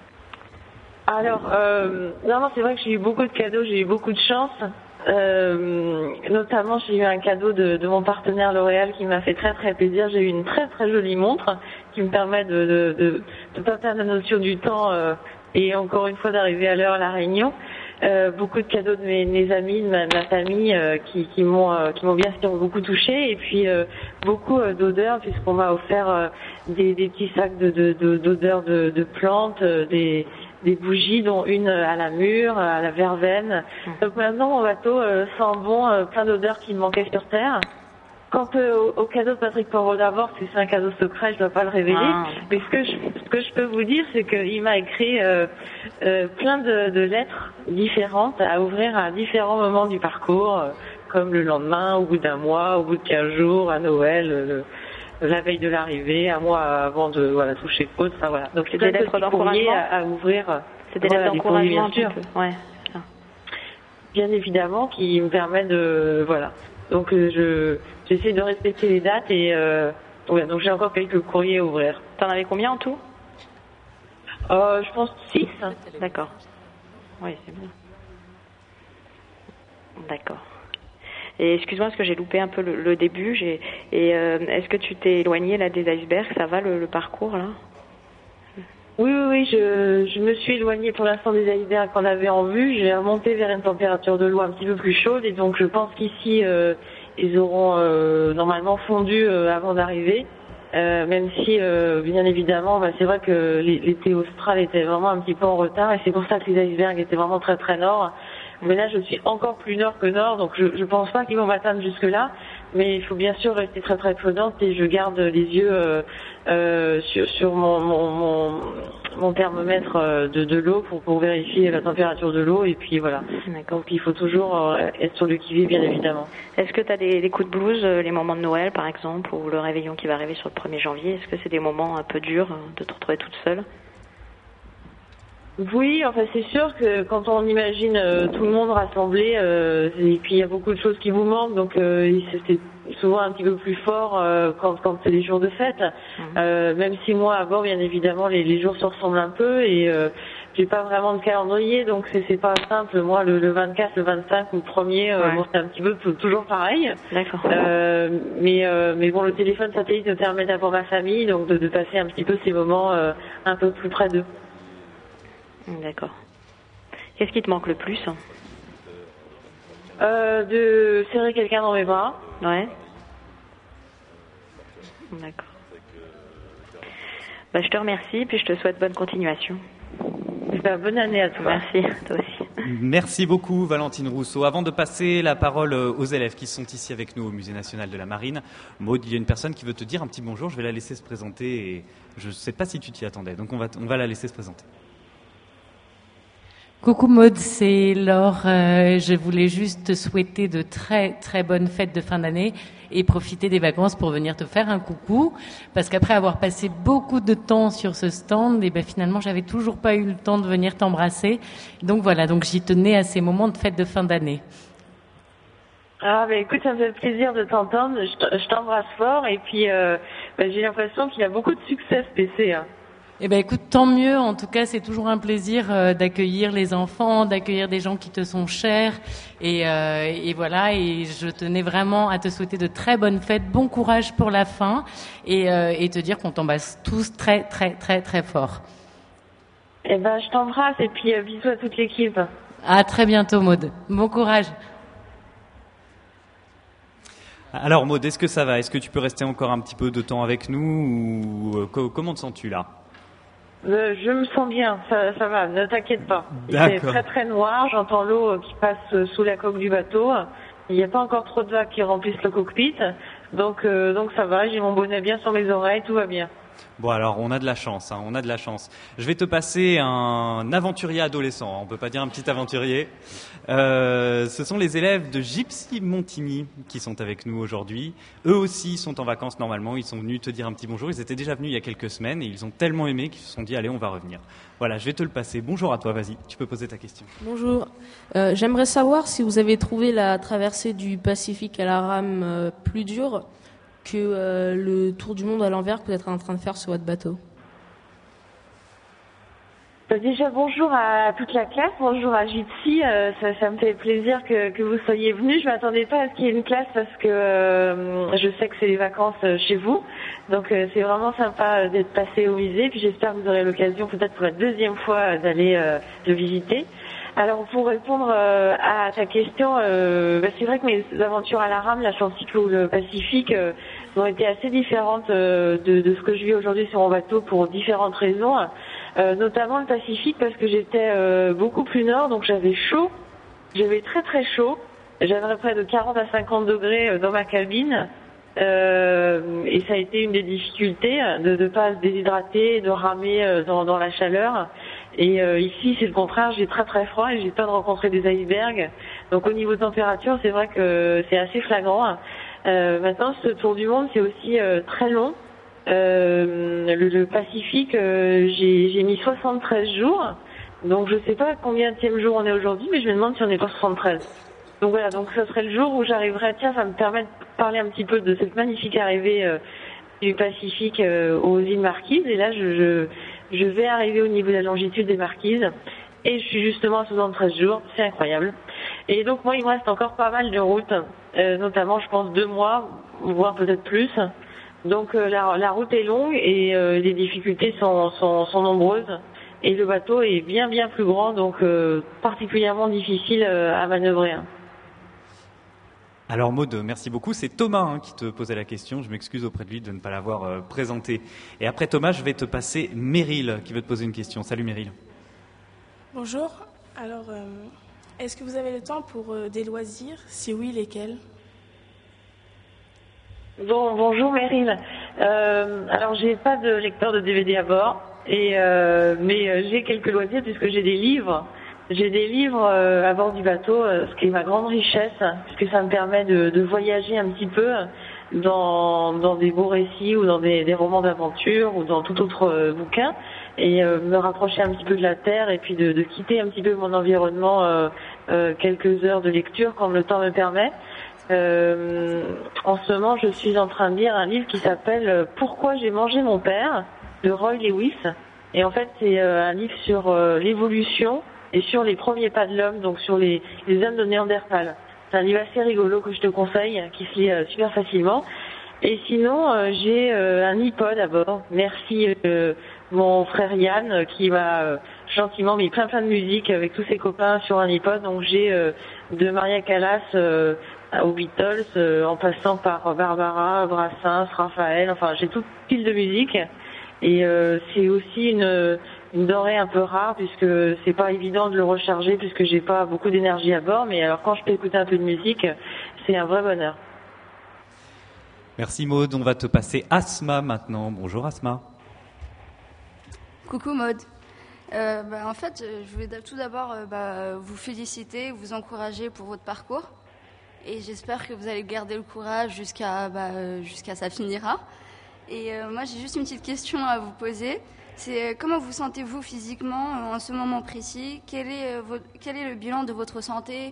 Speaker 3: Alors, euh, non, non, c'est vrai que j'ai eu beaucoup de cadeaux, j'ai eu beaucoup de chance. Euh, notamment, j'ai eu un cadeau de, de mon partenaire L'Oréal qui m'a fait très très plaisir. J'ai eu une très très jolie montre qui me permet de de, de, de pas perdre la notion du temps euh, et encore une fois d'arriver à l'heure à La Réunion. Euh, beaucoup de cadeaux de mes, mes amis, de ma, de ma famille euh, qui, qui m'ont euh, qui m'ont bien sûr beaucoup touché, et puis euh, beaucoup euh, d'odeurs puisqu'on m'a offert euh, des, des petits sacs de de, de, d'odeurs de, de plantes, euh, des des bougies dont une à la mûre, à la verveine. Donc maintenant mon bateau euh, sent bon, euh, plein d'odeurs qui me manquaient sur terre. Quant euh, au, au cadeau de Patrick Poirot d'abord, c'est un cadeau secret, je ne dois pas le révéler.
Speaker 7: Ah.
Speaker 3: Mais ce que je, ce que je peux vous dire, c'est qu'il m'a écrit euh, euh, plein de, de lettres différentes à ouvrir à différents moments du parcours, euh, comme le lendemain, au bout d'un mois, au bout de quinze jours, à Noël, le, la veille de l'arrivée, un mois avant de voilà toucher côte. Enfin voilà. Donc c'est
Speaker 7: Des
Speaker 3: plein de
Speaker 7: lettres
Speaker 3: petits courriers
Speaker 7: d'encouragement
Speaker 3: à, à ouvrir.
Speaker 7: C'est des
Speaker 3: Voilà,
Speaker 7: lettres
Speaker 3: des courriers,
Speaker 7: d'encouragement un
Speaker 3: bien
Speaker 7: petit
Speaker 3: sûr.
Speaker 7: peu. Ouais, c'est ça.
Speaker 3: Bien évidemment, qui me permet de voilà. Donc euh, je j'essaie de respecter les dates et euh, ouais, donc j'ai encore quelques courriers à ouvrir.
Speaker 7: T'en avais combien en tout?
Speaker 3: Euh, je pense six.
Speaker 7: D'accord. Oui, c'est bien. D'accord. Et excuse-moi parce que j'ai loupé un peu le, le début. J'ai, et euh, est-ce que tu t'es éloigné là des icebergs? Ça va le, le parcours là?
Speaker 3: Oui, oui, oui, je, je me suis éloignée pour l'instant des icebergs qu'on avait en vue. J'ai remonté vers une température de l'eau un petit peu plus chaude et donc je pense qu'ici euh, ils auront euh, normalement fondu euh, avant d'arriver. Euh, même si, euh, bien évidemment, bah, c'est vrai que l'été austral était vraiment un petit peu en retard et c'est pour ça que les icebergs étaient vraiment très très nord. Mais là, je suis encore plus nord que nord, donc je, je pense pas qu'ils vont m'atteindre jusque-là. Mais il faut bien sûr rester très très prudente et je garde les yeux euh, euh, sur, sur mon, mon, mon, mon thermomètre de, de l'eau pour, pour vérifier la température de l'eau. Et puis voilà. Donc il faut toujours être sur le qui-vive, bien évidemment.
Speaker 7: Est-ce que tu as des, des coups de blues, les moments de Noël par exemple, ou le réveillon qui va arriver sur le premier janvier? Est-ce que c'est des moments un peu durs de te retrouver toute seule?
Speaker 3: Oui, enfin c'est sûr que quand on imagine euh, tout le monde rassemblé, euh, et puis il y a beaucoup de choses qui vous manquent, donc euh, c'est souvent un petit peu plus fort euh, quand, quand c'est les jours de fête. Mmh. Euh, même si moi avant, bien évidemment, les, les jours se ressemblent un peu et euh, j'ai pas vraiment de calendrier, donc c'est c'est pas simple. Moi, le, le vingt-quatre, le vingt-cinq ou le premier, euh, ouais. bon, c'est un petit peu toujours pareil.
Speaker 7: D'accord.
Speaker 3: Euh, mais euh, mais bon, le téléphone satellite me permet d'avoir ma famille, donc de, de passer un petit peu ces moments euh, un peu plus près d'eux.
Speaker 7: D'accord. Qu'est-ce qui te manque le plus?
Speaker 3: euh, De serrer quelqu'un dans mes bras.
Speaker 7: Ouais. D'accord. Bah, je te remercie, puis je te souhaite bonne continuation.
Speaker 3: Ben, bonne année à toi.
Speaker 7: Merci, toi aussi.
Speaker 1: Merci beaucoup Valentine Rousseau. Avant de passer la parole aux élèves qui sont ici avec nous au Musée National de la Marine, Maud, il y a une personne qui veut te dire un petit bonjour, je vais la laisser se présenter et je ne sais pas si tu t'y attendais, donc on va, on va la laisser se présenter.
Speaker 8: Coucou Maud, c'est Laure. Euh, je voulais juste te souhaiter de très très bonnes fêtes de fin d'année et profiter des vacances pour venir te faire un coucou. Parce qu'après avoir passé beaucoup de temps sur ce stand, et ben finalement j'avais toujours pas eu le temps de venir t'embrasser. Donc voilà, donc j'y tenais à ces moments de fête de fin d'année.
Speaker 3: Ah bah écoute, ça me fait plaisir de t'entendre. Je t'embrasse fort et puis euh, bah, j'ai l'impression qu'il a beaucoup de succès ce P C. Hein.
Speaker 8: Eh ben écoute, tant mieux. En tout cas, c'est toujours un plaisir euh, d'accueillir les enfants, d'accueillir des gens qui te sont chers. Et, euh, et voilà. Et je tenais vraiment à te souhaiter de très bonnes fêtes, bon courage pour la fin, et, euh, et te dire qu'on t'embrasse tous très très très très fort.
Speaker 3: Eh ben, je t'embrasse et puis euh, bisous à toute l'équipe.
Speaker 8: À très bientôt, Maud. Bon courage.
Speaker 1: Alors Maud, est-ce que ça va? Est-ce que tu peux rester encore un petit peu de temps avec nous ou euh, comment te sens-tu là?
Speaker 3: Euh, je me sens bien, ça, ça va, ne t'inquiète pas. Il fait très très noir, j'entends l'eau qui passe sous la coque du bateau. Il n'y a pas encore trop de vagues qui remplissent le cockpit, donc euh, donc ça va, j'ai mon bonnet bien sur mes oreilles, tout va bien.
Speaker 1: Bon alors, on a de la chance, hein, on a de la chance. Je vais te passer un aventurier adolescent, on peut pas dire un petit aventurier. Euh, ce sont les élèves de Gypsy Montigny qui sont avec nous aujourd'hui. Eux aussi sont en vacances normalement, ils sont venus te dire un petit bonjour. Ils étaient déjà venus il y a quelques semaines et ils ont tellement aimé qu'ils se sont dit allez, on va revenir. Voilà, je vais te le passer. Bonjour à toi, vas-y, tu peux poser ta question.
Speaker 9: Bonjour, euh, j'aimerais savoir si vous avez trouvé la traversée du Pacifique à la rame euh, plus dure que euh, le tour du monde à l'envers que vous êtes en train de faire sur votre bateau.
Speaker 3: Déjà bonjour à toute la classe, bonjour à Gypsy, euh, ça, ça me fait plaisir que, que vous soyez venus. Je m'attendais pas à ce qu'il y ait une classe parce que euh, je sais que c'est les vacances chez vous, donc euh, c'est vraiment sympa d'être passé au musée. Puis j'espère que vous aurez l'occasion peut-être pour la deuxième fois d'aller euh, le visiter. Alors pour répondre euh, à ta question, euh, bah, c'est vrai que mes aventures à la rame, l'Atlantique ou le Pacifique, euh, ont été assez différentes euh, de, de ce que je vis aujourd'hui sur mon bateau pour différentes raisons. Euh, notamment le Pacifique parce que j'étais euh, beaucoup plus nord, donc j'avais chaud, j'avais très très chaud, j'avais près de quarante à cinquante degrés dans ma cabine euh, et ça a été une des difficultés de ne pas se déshydrater, de ramer dans, dans la chaleur. Et euh, ici c'est le contraire, j'ai très très froid et j'ai peur de rencontrer des icebergs. Donc au niveau de température c'est vrai que c'est assez flagrant. Euh, maintenant ce tour du monde c'est aussi euh, très long. Euh, le, le Pacifique, euh, j'ai, j'ai mis soixante-treize jours, donc je sais pas combien de jour on est aujourd'hui, mais je me demande si on n'est pas soixante-treize. Donc voilà, donc ça serait le jour où j'arriverai, tiens, ça me permet de parler un petit peu de cette magnifique arrivée euh, du Pacifique euh, aux îles Marquises, et là je, je, je vais arriver au niveau de la longitude des Marquises, et je suis justement à soixante-treize jours, c'est incroyable. Et donc moi il me reste encore pas mal de routes, euh, notamment je pense deux mois, voire peut-être plus. Donc euh, la, la route est longue et euh, les difficultés sont, sont, sont nombreuses et le bateau est bien bien plus grand, donc euh, particulièrement difficile euh, à manœuvrer.
Speaker 1: Alors Maud, merci beaucoup. C'est Thomas hein, qui te posait la question. Je m'excuse auprès de lui de ne pas l'avoir euh, présenté. Et après Thomas, je vais te passer Meryl qui veut te poser une question. Salut Meryl.
Speaker 10: Bonjour. Alors, euh, est-ce que vous avez le temps pour euh, des loisirs? Si oui, lesquels?
Speaker 3: Bon, bonjour Meryl. Euh, alors, j'ai pas de lecteur de D V D à bord, et euh, mais euh, j'ai quelques loisirs puisque j'ai des livres. J'ai des livres euh, à bord du bateau, euh, ce qui est ma grande richesse, puisque ça me permet de, de voyager un petit peu dans, dans des beaux récits ou dans des, des romans d'aventure ou dans tout autre euh, bouquin, et euh, me rapprocher un petit peu de la terre et puis de, de quitter un petit peu mon environnement euh, euh, quelques heures de lecture quand le temps me permet. Euh, en ce moment, je suis en train de lire un livre qui s'appelle « Pourquoi j'ai mangé mon père » de Roy Lewis. Et en fait, c'est euh, un livre sur euh, l'évolution et sur les premiers pas de l'homme, donc sur les, les hommes de Néandertal. C'est un livre assez rigolo que je te conseille, qui se lit euh, super facilement. Et sinon, euh, j'ai euh, un iPod à bord. Merci euh, mon frère Yann euh, qui m'a euh, gentiment mis plein plein de musique avec tous ses copains sur un iPod. Donc j'ai euh, de Maria Callas euh, aux Beatles, euh, en passant par Barbara, Brassens, Raphaël. Enfin, j'ai toute pile de musique. Et euh, c'est aussi une une denrée un peu rare puisque c'est pas évident de le recharger puisque j'ai pas beaucoup d'énergie à bord, mais alors quand je peux écouter un peu de musique, c'est un vrai bonheur.
Speaker 1: Merci Maud, on va te passer Asma maintenant. Bonjour Asma.
Speaker 11: Coucou Maud. Euh, bah, en fait, je voulais tout d'abord euh, bah, vous féliciter, vous encourager pour votre parcours et j'espère que vous allez garder le courage jusqu'à bah, jusqu'à ça finira. Et euh, moi j'ai juste une petite question à vous poser. C'est comment vous sentez-vous physiquement en ce moment précis? Quel est, votre, quel est le bilan de votre santé?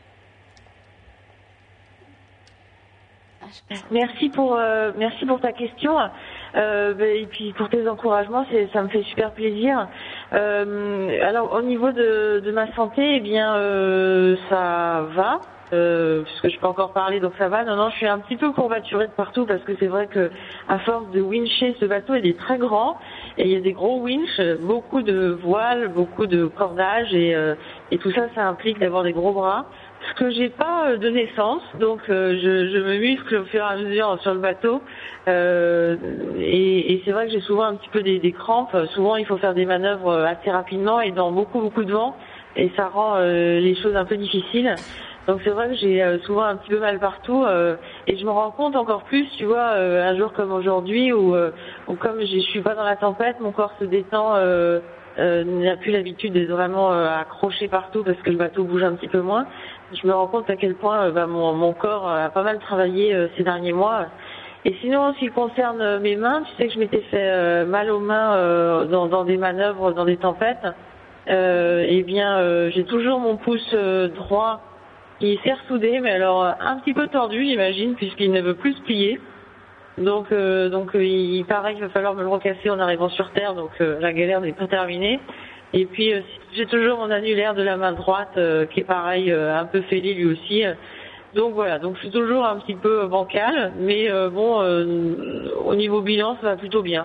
Speaker 3: ah, Merci pour euh, merci pour ta question euh, et puis pour tes encouragements, c'est, ça me fait super plaisir. Euh, alors au niveau de, de ma santé, eh bien euh, ça va. Euh, puisque je peux encore parler, donc ça va. Non, non, je suis un petit peu courbaturée de partout parce que c'est vrai que à force de wincher ce bateau, il est très grand et il y a des gros winches, beaucoup de voiles, beaucoup de cordages et, euh, et tout ça, ça implique d'avoir des gros bras. Ce que j'ai pas de naissance, donc euh, je, je me muscle au fur et à mesure sur le bateau euh, et, et c'est vrai que j'ai souvent un petit peu des, des crampes. Souvent, il faut faire des manœuvres assez rapidement et dans beaucoup beaucoup de vent et ça rend euh, les choses un peu difficiles. Donc c'est vrai que j'ai euh, souvent un petit peu mal partout euh, et je me rends compte encore plus, tu vois, euh, un jour comme aujourd'hui où, euh, où comme je suis pas dans la tempête, mon corps se détend, euh, euh, n'a plus l'habitude d'être vraiment euh, accroché partout parce que le bateau bouge un petit peu moins. Je me rends compte à quel point euh, bah, mon, mon corps a pas mal travaillé euh, ces derniers mois. Et sinon, en ce qui concerne mes mains, tu sais que je m'étais fait euh, mal aux mains euh, dans, dans des manœuvres, dans des tempêtes. Euh, eh bien, euh, j'ai toujours mon pouce euh, droit qui s'est ressoudé, mais alors un petit peu tordu, j'imagine, puisqu'il ne veut plus se plier. Donc, euh, donc euh, il paraît qu'il va falloir me le recasser en arrivant sur Terre, donc euh, la galère n'est pas terminée. Et puis, euh, j'ai toujours mon annulaire de la main droite, euh, qui est pareil, euh, un peu fêlé lui aussi. Donc voilà, donc je suis toujours un petit peu bancal, mais euh, bon, euh, au niveau bilan, ça va plutôt bien.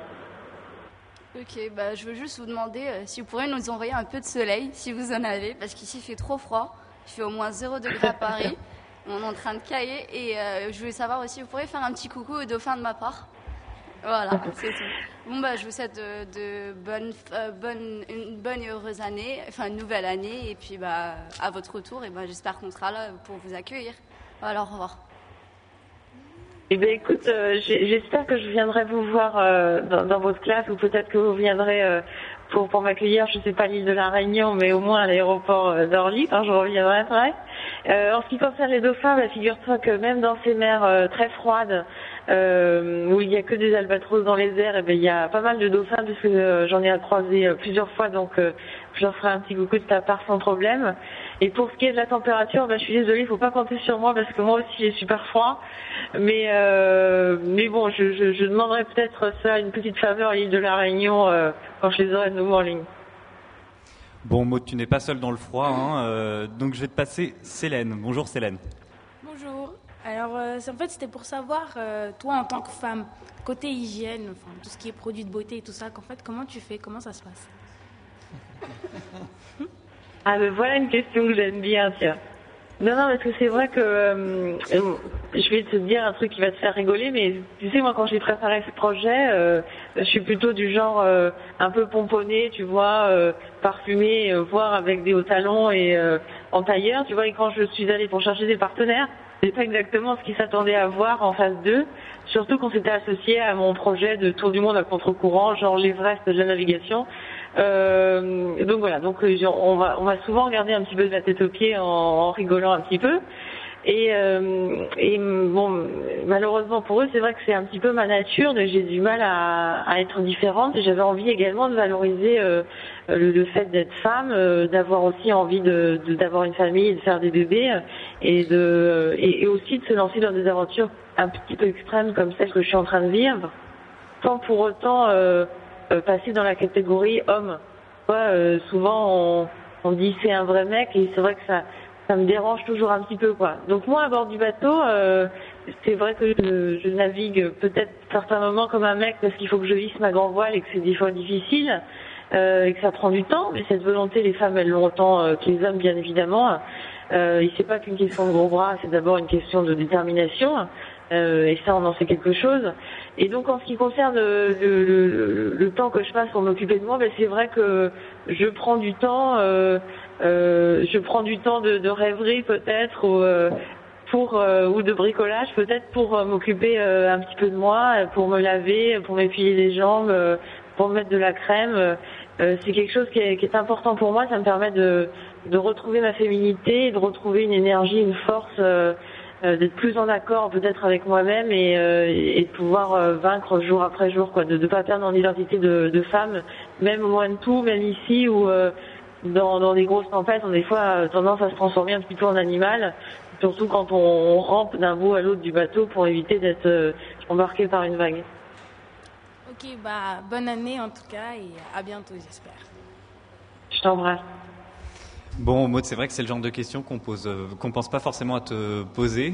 Speaker 11: Ok, bah, je veux juste vous demander euh, si vous pourriez nous envoyer un peu de soleil, si vous en avez, parce qu'ici il fait trop froid. Il fait au moins zéro degré à Paris. On est en train de cailler. Et euh, je voulais savoir aussi, vous pourriez faire un petit coucou au dauphin de ma part? Voilà, c'est tout. Bon, bah, je vous souhaite de, de bonnes, euh, bonne, une bonne et heureuse année, enfin une nouvelle année. Et puis, bah, à votre retour, et bah, j'espère qu'on sera là pour vous accueillir. Voilà, au revoir.
Speaker 3: Eh bien, écoute, euh, j'espère que je viendrai vous voir euh, dans, dans votre classe ou peut-être que vous viendrez euh, pour, pour m'accueillir, je sais pas l'île de la Réunion, mais au moins à l'aéroport euh, d'Orly quand je reviendrai. Ouais. Euh, en ce qui concerne les dauphins, bah, figure-toi que même dans ces mers euh, très froides, euh, où il y a que des albatros dans les airs, eh ben, il y a pas mal de dauphins puisque euh, j'en ai croisé euh, plusieurs fois, donc euh, je leur ferai un petit coucou de ta part sans problème. Et pour ce qui est de la température, bah, je suis désolée, il faut pas compter sur moi parce que moi aussi j'ai super froid. Mais euh, mais bon, je, je, je demanderai peut-être ça, une petite faveur à l'île de la Réunion euh, quand je les aurai de nouveau en ligne.
Speaker 1: Bon, Maud, tu n'es pas seule dans le froid, hein, euh, donc je vais te passer Célène. Bonjour Célène.
Speaker 10: Bonjour. Alors, euh, en fait, c'était pour savoir, euh, toi en tant que femme, côté hygiène, enfin, tout ce qui est produits de beauté et tout ça, qu'en fait, comment tu fais, comment ça se passe?
Speaker 3: Ah ben voilà une question que j'aime bien, tiens. Non, non, parce que c'est vrai que euh, je vais te dire un truc qui va te faire rigoler, mais tu sais, moi, quand j'ai préparé ce projet, euh, je suis plutôt du genre euh, un peu pomponné, tu vois, euh, parfumé, euh, voire avec des hauts talons et euh, en tailleur, tu vois. Et quand je suis allée pour chercher des partenaires, c'est pas exactement ce qu'ils s'attendaient à voir en phase deux, surtout quand c'était associé à mon projet de tour du monde à contre-courant, genre l'Everest de la navigation. Euh, donc voilà, donc on va on va souvent garder un petit peu de la tête aux pieds en, en rigolant un petit peu. Et, euh, et bon, malheureusement pour eux, c'est vrai que c'est un petit peu ma nature. J'ai du mal à, à être différente. Et j'avais envie également de valoriser euh, le, le fait d'être femme, euh, d'avoir aussi envie de, de d'avoir une famille, de faire des bébés, et de et, et aussi de se lancer dans des aventures un petit peu extrêmes comme celle que je suis en train de vivre, sans pour autant euh, euh, passer dans la catégorie homme. Ouais, euh, souvent on, on dit c'est un vrai mec, et c'est vrai que ça ça me dérange toujours un petit peu, quoi. Donc moi, à bord du bateau, euh, c'est vrai que je, je navigue peut-être certains moments comme un mec parce qu'il faut que je visse ma grand voile et que c'est des fois difficile euh, et que ça prend du temps. Mais cette volonté, les femmes, elles l'ont autant euh, que les hommes, bien évidemment. Euh, et c'est pas qu'une question de gros bras, c'est d'abord une question de détermination. Euh, et ça, on en sait quelque chose. Et donc, en ce qui concerne le, le, le, le temps que je passe pour m'occuper de moi, ben, c'est vrai que je prends du temps... Euh, Euh, je prends du temps de, de rêverie peut-être ou euh, pour euh, ou de bricolage peut-être pour euh, m'occuper euh, un petit peu de moi, pour me laver, pour m'épiler les jambes, euh, pour me mettre de la crème. Euh, c'est quelque chose qui est, qui est important pour moi. Ça me permet de, de retrouver ma féminité, de retrouver une énergie, une force, euh, euh, d'être plus en accord peut-être avec moi-même et, euh, et de pouvoir euh, vaincre jour après jour, quoi, de ne pas perdre mon identité de, de femme, même loin de tout, même ici où euh, Dans, dans des grosses tempêtes, on a des fois tendance à se transformer un petit peu en animal, surtout quand on, on rampe d'un bout à l'autre du bateau pour éviter d'être euh, embarqué par une vague.
Speaker 10: Ok, bah bonne année en tout cas et à bientôt, j'espère.
Speaker 3: Je t'embrasse.
Speaker 1: Bon, Maud, c'est vrai que c'est le genre de questions qu'on pose, euh, qu'on pense pas forcément à te poser.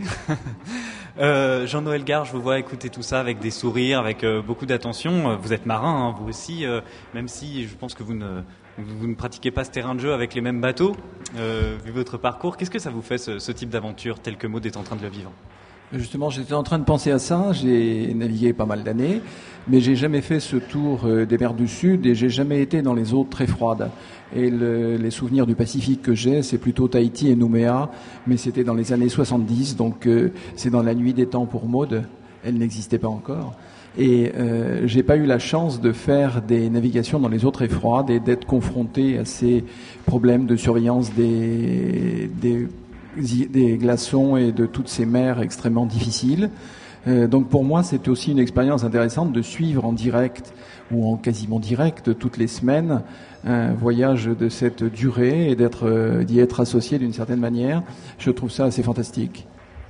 Speaker 1: euh, Jean-Noël Gare, je vous vois écouter tout ça avec des sourires, avec euh, beaucoup d'attention. Vous êtes marin, hein, vous aussi, euh, même si je pense que vous ne Vous ne pratiquez pas ce terrain de jeu avec les mêmes bateaux, euh, vu votre parcours. Qu'est-ce que ça vous fait, ce, ce type d'aventure, tel que Maud est en train de le vivre ?
Speaker 2: Justement, j'étais en train de penser à ça. J'ai navigué pas mal d'années, mais j'ai jamais fait ce tour des mers du Sud et j'ai jamais été dans les eaux très froides. Et le, les souvenirs du Pacifique que j'ai, c'est plutôt Tahiti et Nouméa, mais c'était dans les années soixante-dix, donc euh, c'est dans la nuit des temps pour Maud. Elle n'existait pas encore. Et euh, j'ai pas eu la chance de faire des navigations dans les eaux très froides et d'être confronté à ces problèmes de surveillance des, des, des glaçons et de toutes ces mers extrêmement difficiles. Euh, donc pour moi, c'était aussi une expérience intéressante de suivre en direct ou en quasiment direct toutes les semaines un voyage de cette durée et d'être, euh, d'y être associé d'une certaine manière. Je trouve ça assez fantastique.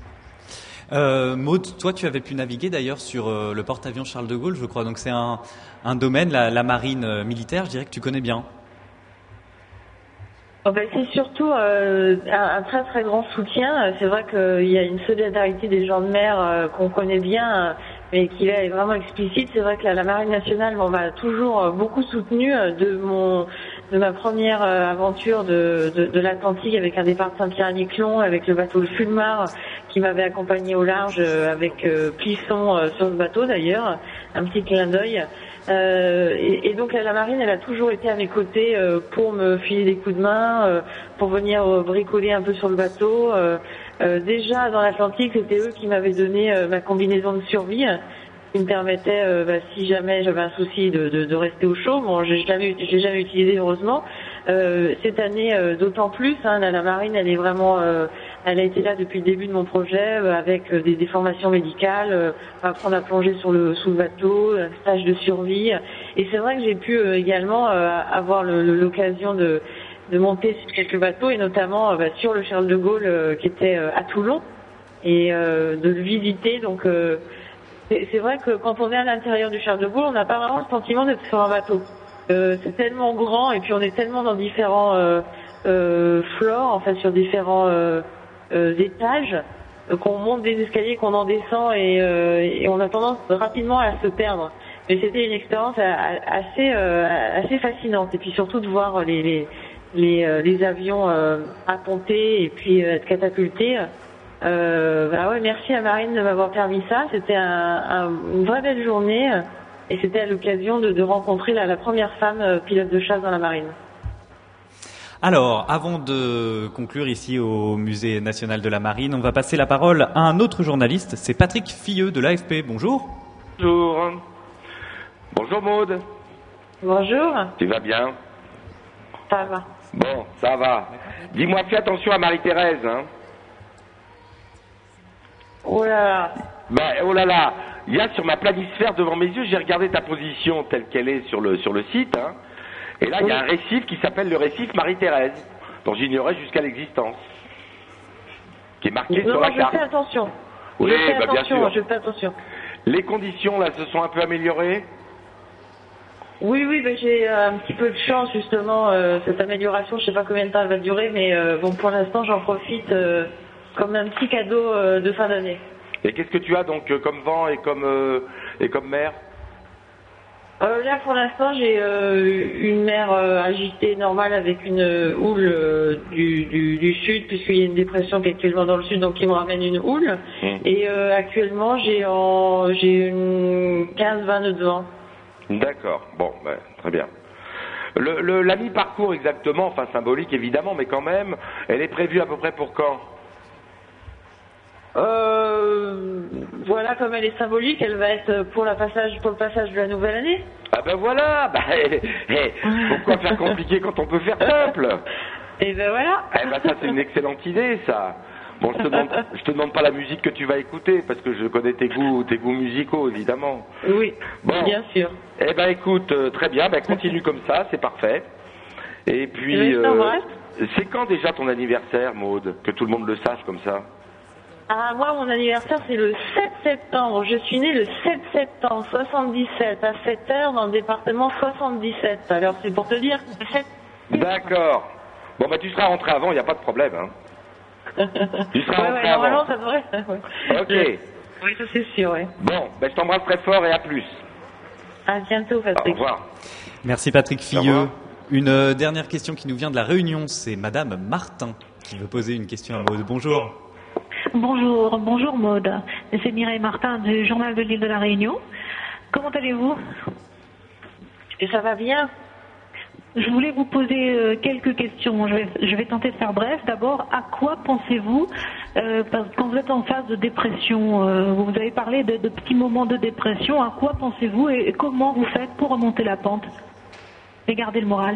Speaker 1: Euh, Maud, toi, tu avais pu naviguer d'ailleurs sur euh, le porte-avions Charles de Gaulle, je crois. Donc c'est un, un domaine, la, la marine euh, militaire, je dirais que tu connais bien.
Speaker 3: Oh ben, c'est surtout euh, un, un très très grand soutien. C'est vrai qu'il y a une solidarité des gens de mer euh, qu'on connaît bien, euh, mais qui là est vraiment explicite. C'est vrai que la, la Marine nationale m'en m'a toujours euh, beaucoup soutenu euh, de mon de ma première euh, aventure de, de, de l'Atlantique avec un départ de Saint-Pierre-et-Miquelon, avec le bateau le Fulmar qui m'avait accompagné au large euh, avec euh, Plisson euh, sur le bateau d'ailleurs, un petit clin d'œil. Euh, et, et donc la, la marine, elle a toujours été à mes côtés euh, pour me filer des coups de main, euh, pour venir euh, bricoler un peu sur le bateau. Euh, euh, déjà dans l'Atlantique, c'était eux qui m'avaient donné euh, ma combinaison de survie, qui me permettait, euh, bah, si jamais j'avais un souci, de, de, de rester au chaud. Bon, j'ai jamais, j'ai jamais utilisé heureusement. Euh, cette année, euh, d'autant plus. Hein, la, la marine, elle est vraiment, euh, elle a été là depuis le début de mon projet, euh, avec euh, des, des formations médicales, euh, apprendre à plonger sur le sous le bateau, un stage de survie. Et c'est vrai que j'ai pu euh, également euh, avoir le, le, l'occasion de, de monter sur quelques bateaux, et notamment euh, bah, sur le Charles de Gaulle euh, qui était euh, à Toulon, et euh, de le visiter. Donc euh, c'est, c'est vrai que quand on est à l'intérieur du Charles de Gaulle, on n'a pas vraiment le sentiment d'être sur un bateau. Euh, c'est tellement grand, et puis on est tellement dans différents euh, euh, floors, en fait sur différents euh, euh, étages, euh, qu'on monte des escaliers, qu'on en descend, et, euh, et on a tendance rapidement à se perdre. Mais c'était une expérience assez euh, assez fascinante, et puis surtout de voir les, les les, euh, les avions euh, à ponter et puis euh, être catapultés. Euh, bah ouais, merci à Marine de m'avoir permis ça. C'était un, un, une vraie belle journée euh, et c'était à l'occasion de, de rencontrer la, la première femme euh, pilote de chasse dans la marine.
Speaker 1: Alors, avant de conclure ici au Musée national de la marine, on va passer la parole à un autre journaliste, c'est Patrick Filleux de l'A F P. Bonjour.
Speaker 12: Bonjour. Bonjour Maude.
Speaker 3: Bonjour.
Speaker 12: Tu vas bien?
Speaker 3: Ça va.
Speaker 12: Bon, ça va. Dis-moi, fais attention à Marie-Thérèse, hein.
Speaker 3: Oh là là.
Speaker 12: Ben, oh là là. Il y a sur ma planisphère devant mes yeux, j'ai regardé ta position telle qu'elle est sur le, sur le site, hein. Et là, il y a un récif qui s'appelle le récif Marie-Thérèse, dont j'ignorais jusqu'à l'existence, qui est marqué
Speaker 3: non,
Speaker 12: sur la
Speaker 3: je
Speaker 12: carte.
Speaker 3: fais attention.
Speaker 12: Oui,
Speaker 3: je fais
Speaker 12: bah, bien
Speaker 3: attention,
Speaker 12: sûr.
Speaker 3: je fais attention.
Speaker 12: Les conditions, là, se sont un peu améliorées?
Speaker 3: Oui, oui, ben, j'ai euh, un petit peu de chance, justement, euh, cette amélioration, je sais pas combien de temps elle va durer, mais euh, bon, pour l'instant, j'en profite euh, comme un petit cadeau euh, de fin d'année.
Speaker 12: Et qu'est-ce que tu as donc euh, comme vent et comme, euh, et comme mer?
Speaker 3: Euh, là, pour l'instant, j'ai euh, une mer euh, agitée normale avec une euh, houle euh, du, du, du sud, puisqu'il y a une dépression qui est actuellement dans le sud, donc qui me ramène une houle. Mmh. Et euh, actuellement, j'ai en, j'ai une quinze vingt nœuds de vent.
Speaker 12: D'accord. Bon, ben, très bien. Le, le, la mi-parcours exactement, enfin symbolique évidemment, mais quand même, elle est prévue à peu près pour quand?
Speaker 3: Euh, voilà, comme elle est symbolique, elle va être pour, la passage, pour le passage de la nouvelle année.
Speaker 12: Ah ben voilà, bah, hey, hey, pourquoi faire compliqué quand on peut faire simple?
Speaker 3: Et ben voilà.
Speaker 12: Eh ben ça c'est une excellente idée ça. Bon, je te demande, je te demande pas la musique que tu vas écouter parce que je connais tes goûts, tes goûts musicaux évidemment.
Speaker 3: Oui,
Speaker 12: bon.
Speaker 3: Bien sûr.
Speaker 12: Eh ben écoute, euh, très bien, ben continue comme ça, c'est parfait. Et puis,
Speaker 3: euh,
Speaker 12: c'est quand déjà ton anniversaire, Maude, que tout le monde le sache comme ça?
Speaker 3: Ah, moi, mon anniversaire, c'est le sept septembre. Je suis née le sept septembre soixante-dix-sept, à sept heures, dans le département soixante-dix-sept. Alors, c'est pour te dire que c'est...
Speaker 12: D'accord. Bon, bah, tu seras rentré avant, il n'y a pas de problème, hein. Tu seras
Speaker 3: ouais,
Speaker 12: rentré
Speaker 3: ouais,
Speaker 12: avant.
Speaker 3: normalement, ça devrait. Ouais.
Speaker 12: Ok.
Speaker 3: Oui, ça, c'est sûr, oui.
Speaker 12: Bon, ben, je t'embrasse très fort et à plus.
Speaker 3: À bientôt, Patrick.
Speaker 12: Au revoir.
Speaker 1: Merci, Patrick Filleux. Une euh, dernière question qui nous vient de la Réunion, c'est Madame Martin qui veut poser une question à Maude. Bonjour.
Speaker 13: Bonjour, bonjour Maude. C'est Mireille Martin du Journal de l'île de la Réunion. Comment allez-vous?
Speaker 3: Et ça va bien.
Speaker 13: Je voulais vous poser euh, quelques questions. Je vais, je vais tenter de faire bref. D'abord, à quoi pensez-vous euh, quand vous êtes en phase de dépression? euh, Vous avez parlé de, de petits moments de dépression. À quoi pensez-vous et, et comment vous faites pour remonter la pente et garder le moral?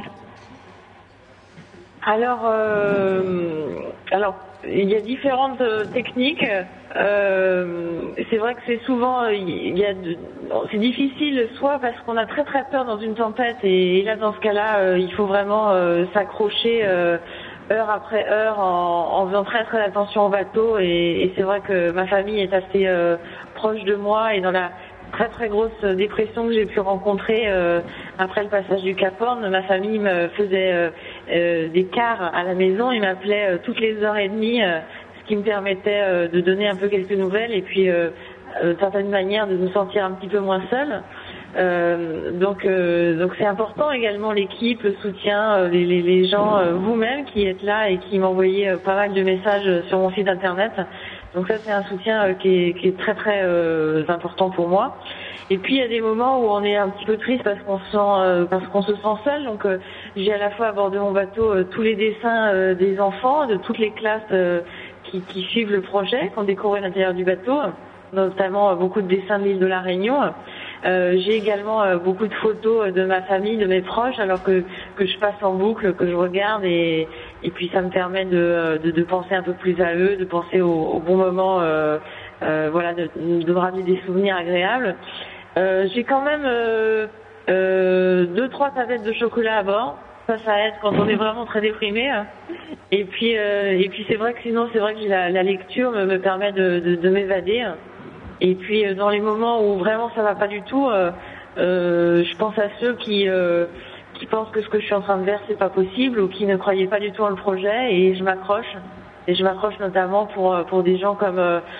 Speaker 3: Alors, euh, alors, il y a différentes euh, techniques. Euh, c'est vrai que c'est souvent, il y a, de, c'est difficile, soit parce qu'on a très très peur dans une tempête, et, et là dans ce cas-là, euh, il faut vraiment euh, s'accrocher euh, heure après heure en, en faisant très très attention au bateau. Et, et c'est vrai que ma famille est assez euh, proche de moi, et dans la très très grosse dépression que j'ai pu rencontrer euh, après le passage du Cap Horn, ma famille me faisait euh, euh, des quarts à la maison, ils m'appelaient euh, toutes les heures et demie, euh, ce qui me permettait euh, de donner un peu quelques nouvelles et puis euh, euh, d'une certaine manière de me sentir un petit peu moins seule. Euh, donc euh, donc c'est important également l'équipe, le soutien, euh, les, les, les gens, euh, vous-même qui êtes là et qui m'envoyez euh, pas mal de messages sur mon site internet. Donc ça c'est un soutien euh, qui, est, qui est très très euh, important pour moi. Et puis il y a des moments où on est un petit peu triste parce qu'on se sent euh, parce qu'on se sent seul. Donc euh, j'ai à la fois à bord de mon bateau euh, tous les dessins euh, des enfants de toutes les classes euh, qui, qui suivent le projet, qui ont décoré l'intérieur du bateau, notamment euh, beaucoup de dessins de l'île de la Réunion. Euh, j'ai également euh, beaucoup de photos de ma famille, de mes proches, alors que que je passe en boucle, que je regarde, et et puis ça me permet de de, de penser un peu plus à eux, de penser au, au bon moment, euh, euh, voilà, de, de me ramener des souvenirs agréables. Euh, j'ai quand même euh, euh, deux trois tablettes de chocolat à bord. Ça, ça aide quand on est vraiment très déprimé. Et puis euh, et puis c'est vrai que sinon c'est vrai que la, la lecture me, me permet de, de, de m'évader. Et puis euh, dans les moments où vraiment ça va pas du tout, euh, euh, je pense à ceux qui euh, qui pensent que ce que je suis en train de faire c'est pas possible, ou qui ne croyaient pas du tout en le projet, et je m'accroche. Et je m'accroche notamment pour pour des gens comme euh,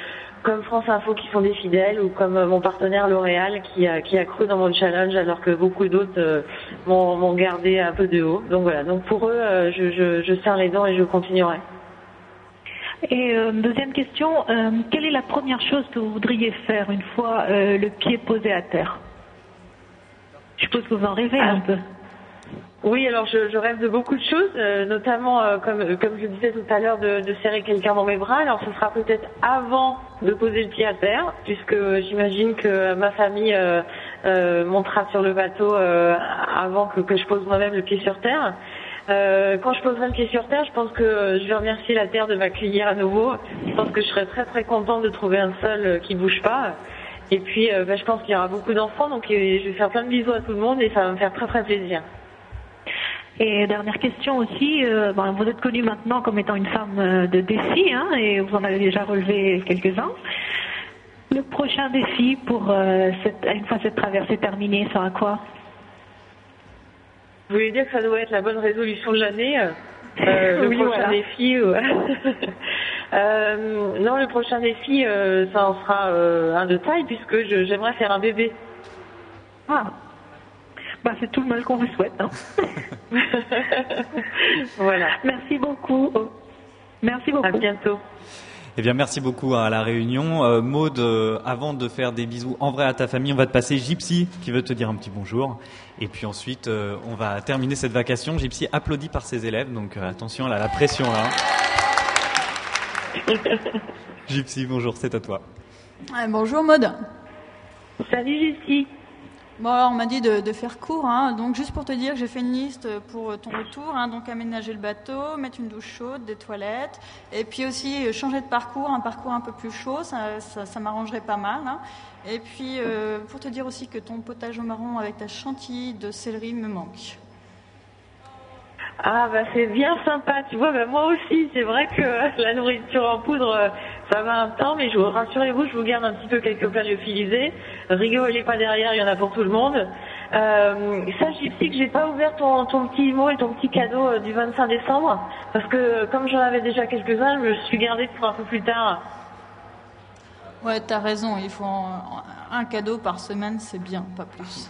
Speaker 3: comme France Info qui sont des fidèles ou comme mon partenaire L'Oréal qui a, qui a cru dans mon challenge alors que beaucoup d'autres euh, m'ont, m'ont gardé un peu de haut. Donc voilà, donc pour eux, euh, je, je, je serre les dents et je continuerai.
Speaker 13: Et euh, deuxième question, euh, quelle est la première chose que vous voudriez faire une fois euh, le pied posé à terre? Je suppose que vous en rêvez ah. un peu.
Speaker 3: Oui, alors je, je rêve de beaucoup de choses, euh, notamment, euh, comme, comme je disais tout à l'heure, de, de serrer quelqu'un dans mes bras. Alors ce sera peut-être avant de poser le pied à terre, puisque j'imagine que ma famille euh, euh, montera sur le bateau euh, avant que, que je pose moi-même le pied sur terre. Euh, quand je poserai le pied sur terre, je pense que je vais remercier la terre de m'accueillir à nouveau. Je pense que je serai très très contente de trouver un sol qui bouge pas. Et puis, euh, ben, je pense qu'il y aura beaucoup d'enfants, donc je vais faire plein de bisous à tout le monde et ça va me faire très très plaisir.
Speaker 13: Et dernière question aussi, euh, ben, vous êtes connue maintenant comme étant une femme de défi, hein, et vous en avez déjà relevé quelques-uns. Le prochain défi pour euh, cette, une fois cette traversée terminée sera quoi?
Speaker 3: Vous voulez dire que ça doit être la bonne résolution de l'année euh, Le
Speaker 13: oui,
Speaker 3: prochain
Speaker 13: voilà.
Speaker 3: défi ouais. euh, Non, le prochain défi, euh, ça en sera euh, un de taille puisque je, j'aimerais faire un bébé.
Speaker 13: Ah. Bah, c'est tout le mal qu'on vous souhaite. Hein.
Speaker 3: Voilà.
Speaker 13: Merci beaucoup. Merci beaucoup.
Speaker 3: À bientôt.
Speaker 1: Eh bien, merci beaucoup à la réunion. Euh, Maude, euh, avant de faire des bisous en vrai à ta famille, on va te passer Gypsy qui veut te dire un petit bonjour. Et puis ensuite, euh, on va terminer cette vacation. Gypsy applaudie par ses élèves, donc euh, attention, elle a la pression là. Gypsy, bonjour, c'est à toi.
Speaker 14: Ouais, bonjour Maude.
Speaker 3: Salut Gypsy.
Speaker 14: Bon, alors on m'a dit de, de faire court, hein. Donc juste pour te dire que j'ai fait une liste pour ton retour, hein. Donc aménager le bateau, mettre une douche chaude, des toilettes, et puis aussi changer de parcours, un parcours un peu plus chaud, ça, ça, ça m'arrangerait pas mal, hein. Et puis euh, pour te dire aussi que ton potage au marron avec ta chantilly de céleri me manque.
Speaker 3: Ah bah c'est bien sympa, tu vois, bah moi aussi, c'est vrai que la nourriture en poudre, ça va un temps, mais je vous, rassurez-vous, je vous garde un petit peu quelques plats lyophilisés. Rigolez pas derrière, il y en a pour tout le monde. Euh, sache Gypsy que j'ai pas ouvert ton, ton petit mot et ton petit cadeau euh, du vingt-cinq décembre, parce que comme j'en avais déjà quelques-uns, je me suis gardée pour un peu plus tard.
Speaker 14: Ouais, t'as raison, il faut en, un cadeau par semaine, c'est bien, pas plus.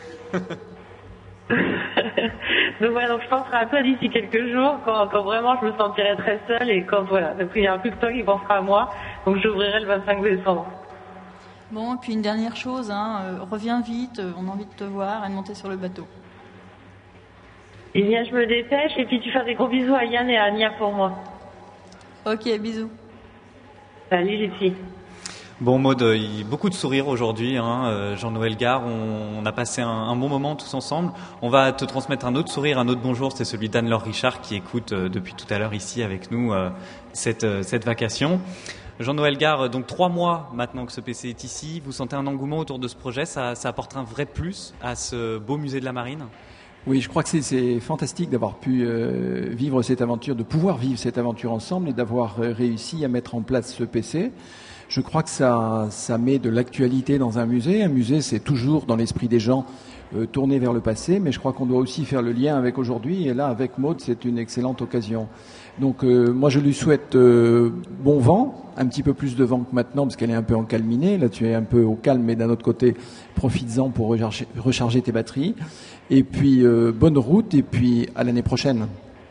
Speaker 3: Donc voilà, donc je penserai à toi d'ici quelques jours quand, quand vraiment je me sentirai très seule et quand voilà, donc il y a un plus que toi qui pensera à moi, donc j'ouvrirai le vingt-cinq décembre.
Speaker 14: Bon, et puis une dernière chose, hein, euh, reviens vite, euh, on a envie de te voir et de monter sur le bateau.
Speaker 3: Eh bien, je me dépêche et puis tu fais des gros bisous à Yann et à Ania pour moi.
Speaker 14: Ok, bisous.
Speaker 3: Salut les filles.
Speaker 1: Bon, Maude, il y a beaucoup de sourires aujourd'hui, hein. euh, Jean-Noël Gare, on, on a passé un, un bon moment tous ensemble. On va te transmettre un autre sourire, un autre bonjour, c'est celui d'Anne-Laure Richard qui écoute euh, depuis tout à l'heure ici avec nous euh, cette, euh, cette vacation. Jean-Noël Gare, donc trois mois maintenant que ce P C est ici, vous sentez un engouement autour de ce projet, ça, ça apporte un vrai plus à ce beau musée de la Marine?
Speaker 2: Oui, je crois que c'est, c'est fantastique d'avoir pu euh, vivre cette aventure, de pouvoir vivre cette aventure ensemble et d'avoir euh, réussi à mettre en place ce P C. Je crois que ça, ça met de l'actualité dans un musée. Un musée, c'est toujours dans l'esprit des gens euh, tourné vers le passé, mais je crois qu'on doit aussi faire le lien avec aujourd'hui. Et là, avec Maude, c'est une excellente occasion. Donc, euh, moi, je lui souhaite euh, bon vent, un petit peu plus de vent que maintenant, parce qu'elle est un peu encalminée. Là, tu es un peu au calme, mais d'un autre côté, profites-en pour recharger, recharger tes batteries. Et puis, euh, bonne route, et puis à l'année prochaine.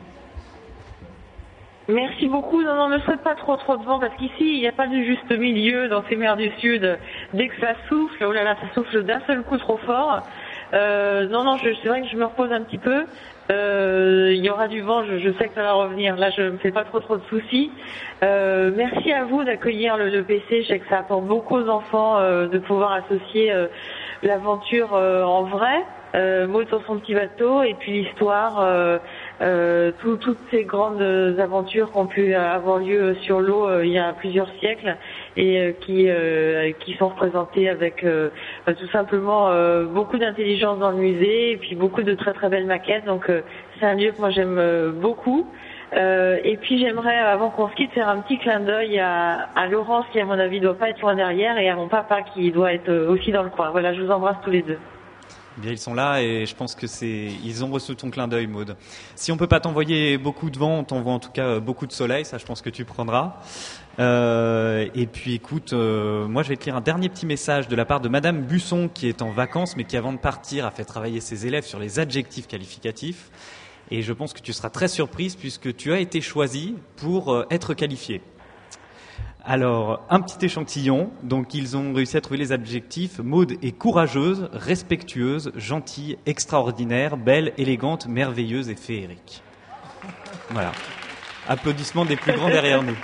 Speaker 3: Merci beaucoup. Non, non, ne souhaite pas trop trop de vent parce qu'ici, il n'y a pas de juste milieu dans ces mers du Sud. Dès que ça souffle, oh là là, ça souffle d'un seul coup trop fort. Euh, non, non, je, c'est vrai que je me repose un petit peu. Euh, il y aura du vent, je, je sais que ça va revenir. Là, je ne me fais pas trop trop de soucis. Euh, merci à vous d'accueillir le, le P C. Je sais que ça apporte beaucoup aux enfants euh, de pouvoir associer euh, l'aventure euh, en vrai. Euh, Maude sur son petit bateau et puis l'histoire, euh, euh, tout, toutes ces grandes aventures qui ont pu avoir lieu sur l'eau euh, il y a plusieurs siècles et euh, qui euh, qui sont représentées avec euh, tout simplement euh, beaucoup d'intelligence dans le musée et puis beaucoup de très très belles maquettes. Donc euh, c'est un lieu que moi j'aime euh, beaucoup. Euh, et puis j'aimerais, avant qu'on se quitte, faire un petit clin d'œil à, à Laurence qui à mon avis doit pas être loin derrière et à mon papa qui doit être aussi dans le coin. Voilà, je vous embrasse tous les deux.
Speaker 1: Bien, ils sont là et je pense que c'est, ils ont reçu ton clin d'œil, Maud. Si on peut pas t'envoyer beaucoup de vent, on t'envoie en tout cas beaucoup de soleil, ça je pense que tu prendras. Euh, et puis écoute, euh, moi je vais te lire un dernier petit message de la part de Madame Busson qui est en vacances mais qui avant de partir a fait travailler ses élèves sur les adjectifs qualificatifs. Et je pense que tu seras très surprise puisque tu as été choisie pour euh, être qualifiée. Alors, un petit échantillon. Donc, ils ont réussi à trouver les adjectifs. Maud est courageuse, respectueuse, gentille, extraordinaire, belle, élégante, merveilleuse et féerique. Voilà. Applaudissements des plus grands derrière nous.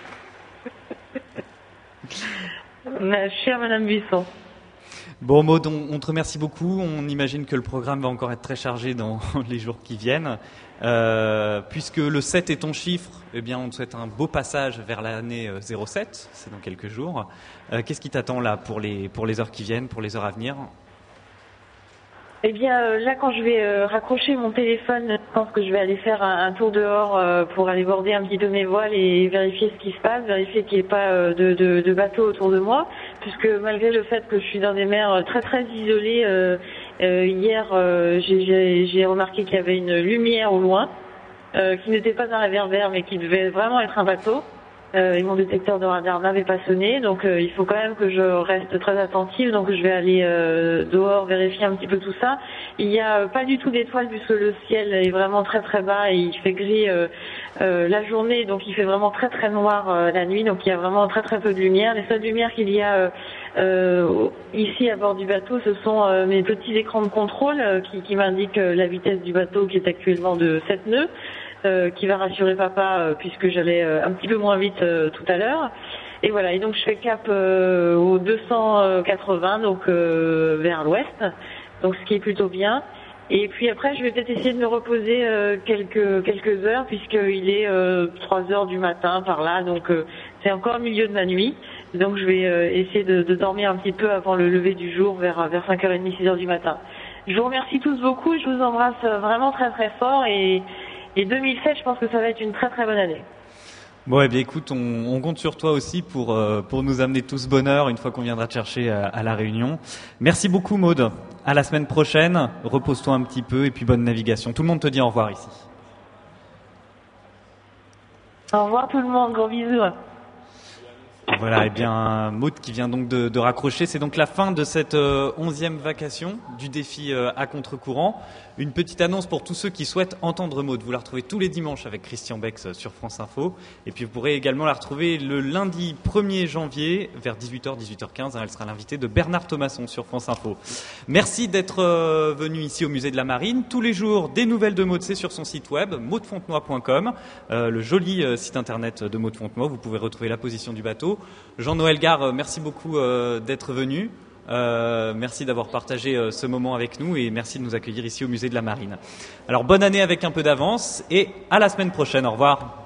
Speaker 3: Ma chère Madame Buisson.
Speaker 1: Bon, Maud, on, on te remercie beaucoup. On imagine que le programme va encore être très chargé dans les jours qui viennent. Euh, puisque le sept est ton chiffre, eh bien, on te souhaite un beau passage vers l'année zéro sept. C'est dans quelques jours. Euh, qu'est-ce qui t'attend là pour les, pour les heures qui viennent, pour les heures à venir?
Speaker 3: Eh bien, euh, là, quand je vais euh, raccrocher mon téléphone, je pense que je vais aller faire un, un tour dehors euh, pour aller border un petit peu mes voiles et vérifier ce qui se passe, vérifier qu'il n'y ait pas euh, de, de, de bateaux autour de moi, puisque malgré le fait que je suis dans des mers très très isolées, euh, euh, hier, euh, j'ai, j'ai, j'ai remarqué qu'il y avait une lumière au loin, euh, qui n'était pas un réverbère, mais qui devait vraiment être un bateau. Euh, et mon détecteur de radar n'avait pas sonné, donc euh, il faut quand même que je reste très attentive, donc je vais aller euh, dehors vérifier un petit peu tout ça. Il n'y a euh, pas du tout d'étoiles puisque le ciel est vraiment très très bas et il fait gris euh, euh, la journée, donc il fait vraiment très très noir euh, la nuit, donc il y a vraiment très très peu de lumière. Les seules lumières qu'il y a euh, euh, ici à bord du bateau, ce sont euh, mes petits écrans de contrôle euh, qui, qui m'indiquent euh, la vitesse du bateau qui est actuellement de sept nœuds. Euh, qui va rassurer papa euh, puisque j'allais euh, un petit peu moins vite euh, tout à l'heure. Et voilà, et donc je fais cap euh, au deux cent quatre-vingts, donc euh, vers l'ouest, donc ce qui est plutôt bien. Et puis après, je vais peut-être essayer de me reposer euh, quelques quelques heures puisqu'il est euh, trois heures du matin par là, donc euh, c'est encore le milieu de la nuit. Donc je vais euh, essayer de, de dormir un petit peu avant le lever du jour vers vers cinq heures trente, six heures du matin. Je vous remercie tous beaucoup, je vous embrasse vraiment très très fort et Et deux mille sept, je pense que ça va être une très très bonne année.
Speaker 1: Bon, eh bien, écoute, on, on compte sur toi aussi pour, euh, pour nous amener tout ce bonheur une fois qu'on viendra te chercher à, à La Réunion. Merci beaucoup, Maud. À la semaine prochaine. Repose-toi un petit peu et puis bonne navigation. Tout le monde te dit au revoir ici.
Speaker 3: Au revoir tout le monde. Gros bisous.
Speaker 1: Voilà, et eh bien, Maud qui vient donc de, de raccrocher. C'est donc la fin de cette euh, onzième vacation du défi euh, à contre-courant. Une petite annonce pour tous ceux qui souhaitent entendre Maud. Vous la retrouvez tous les dimanches avec Christian Bex sur France Info. Et puis vous pourrez également la retrouver le lundi premier janvier vers dix-huit heures, dix-huit heures quinze. Elle sera l'invitée de Bernard Thomasson sur France Info. Merci d'être euh, venu ici au Musée de la Marine. Tous les jours, des nouvelles de Maud, c'est sur son site web, maud fontenoy point com, euh, le joli euh, site internet de Maud Fontenoy. Vous pouvez retrouver la position du bateau. Jean-Noël Gare, euh, merci beaucoup euh, d'être venu. Euh, merci d'avoir partagé euh, ce moment avec nous et merci de nous accueillir ici au Musée de la Marine. Alors bonne année avec un peu d'avance et à la semaine prochaine. Au revoir.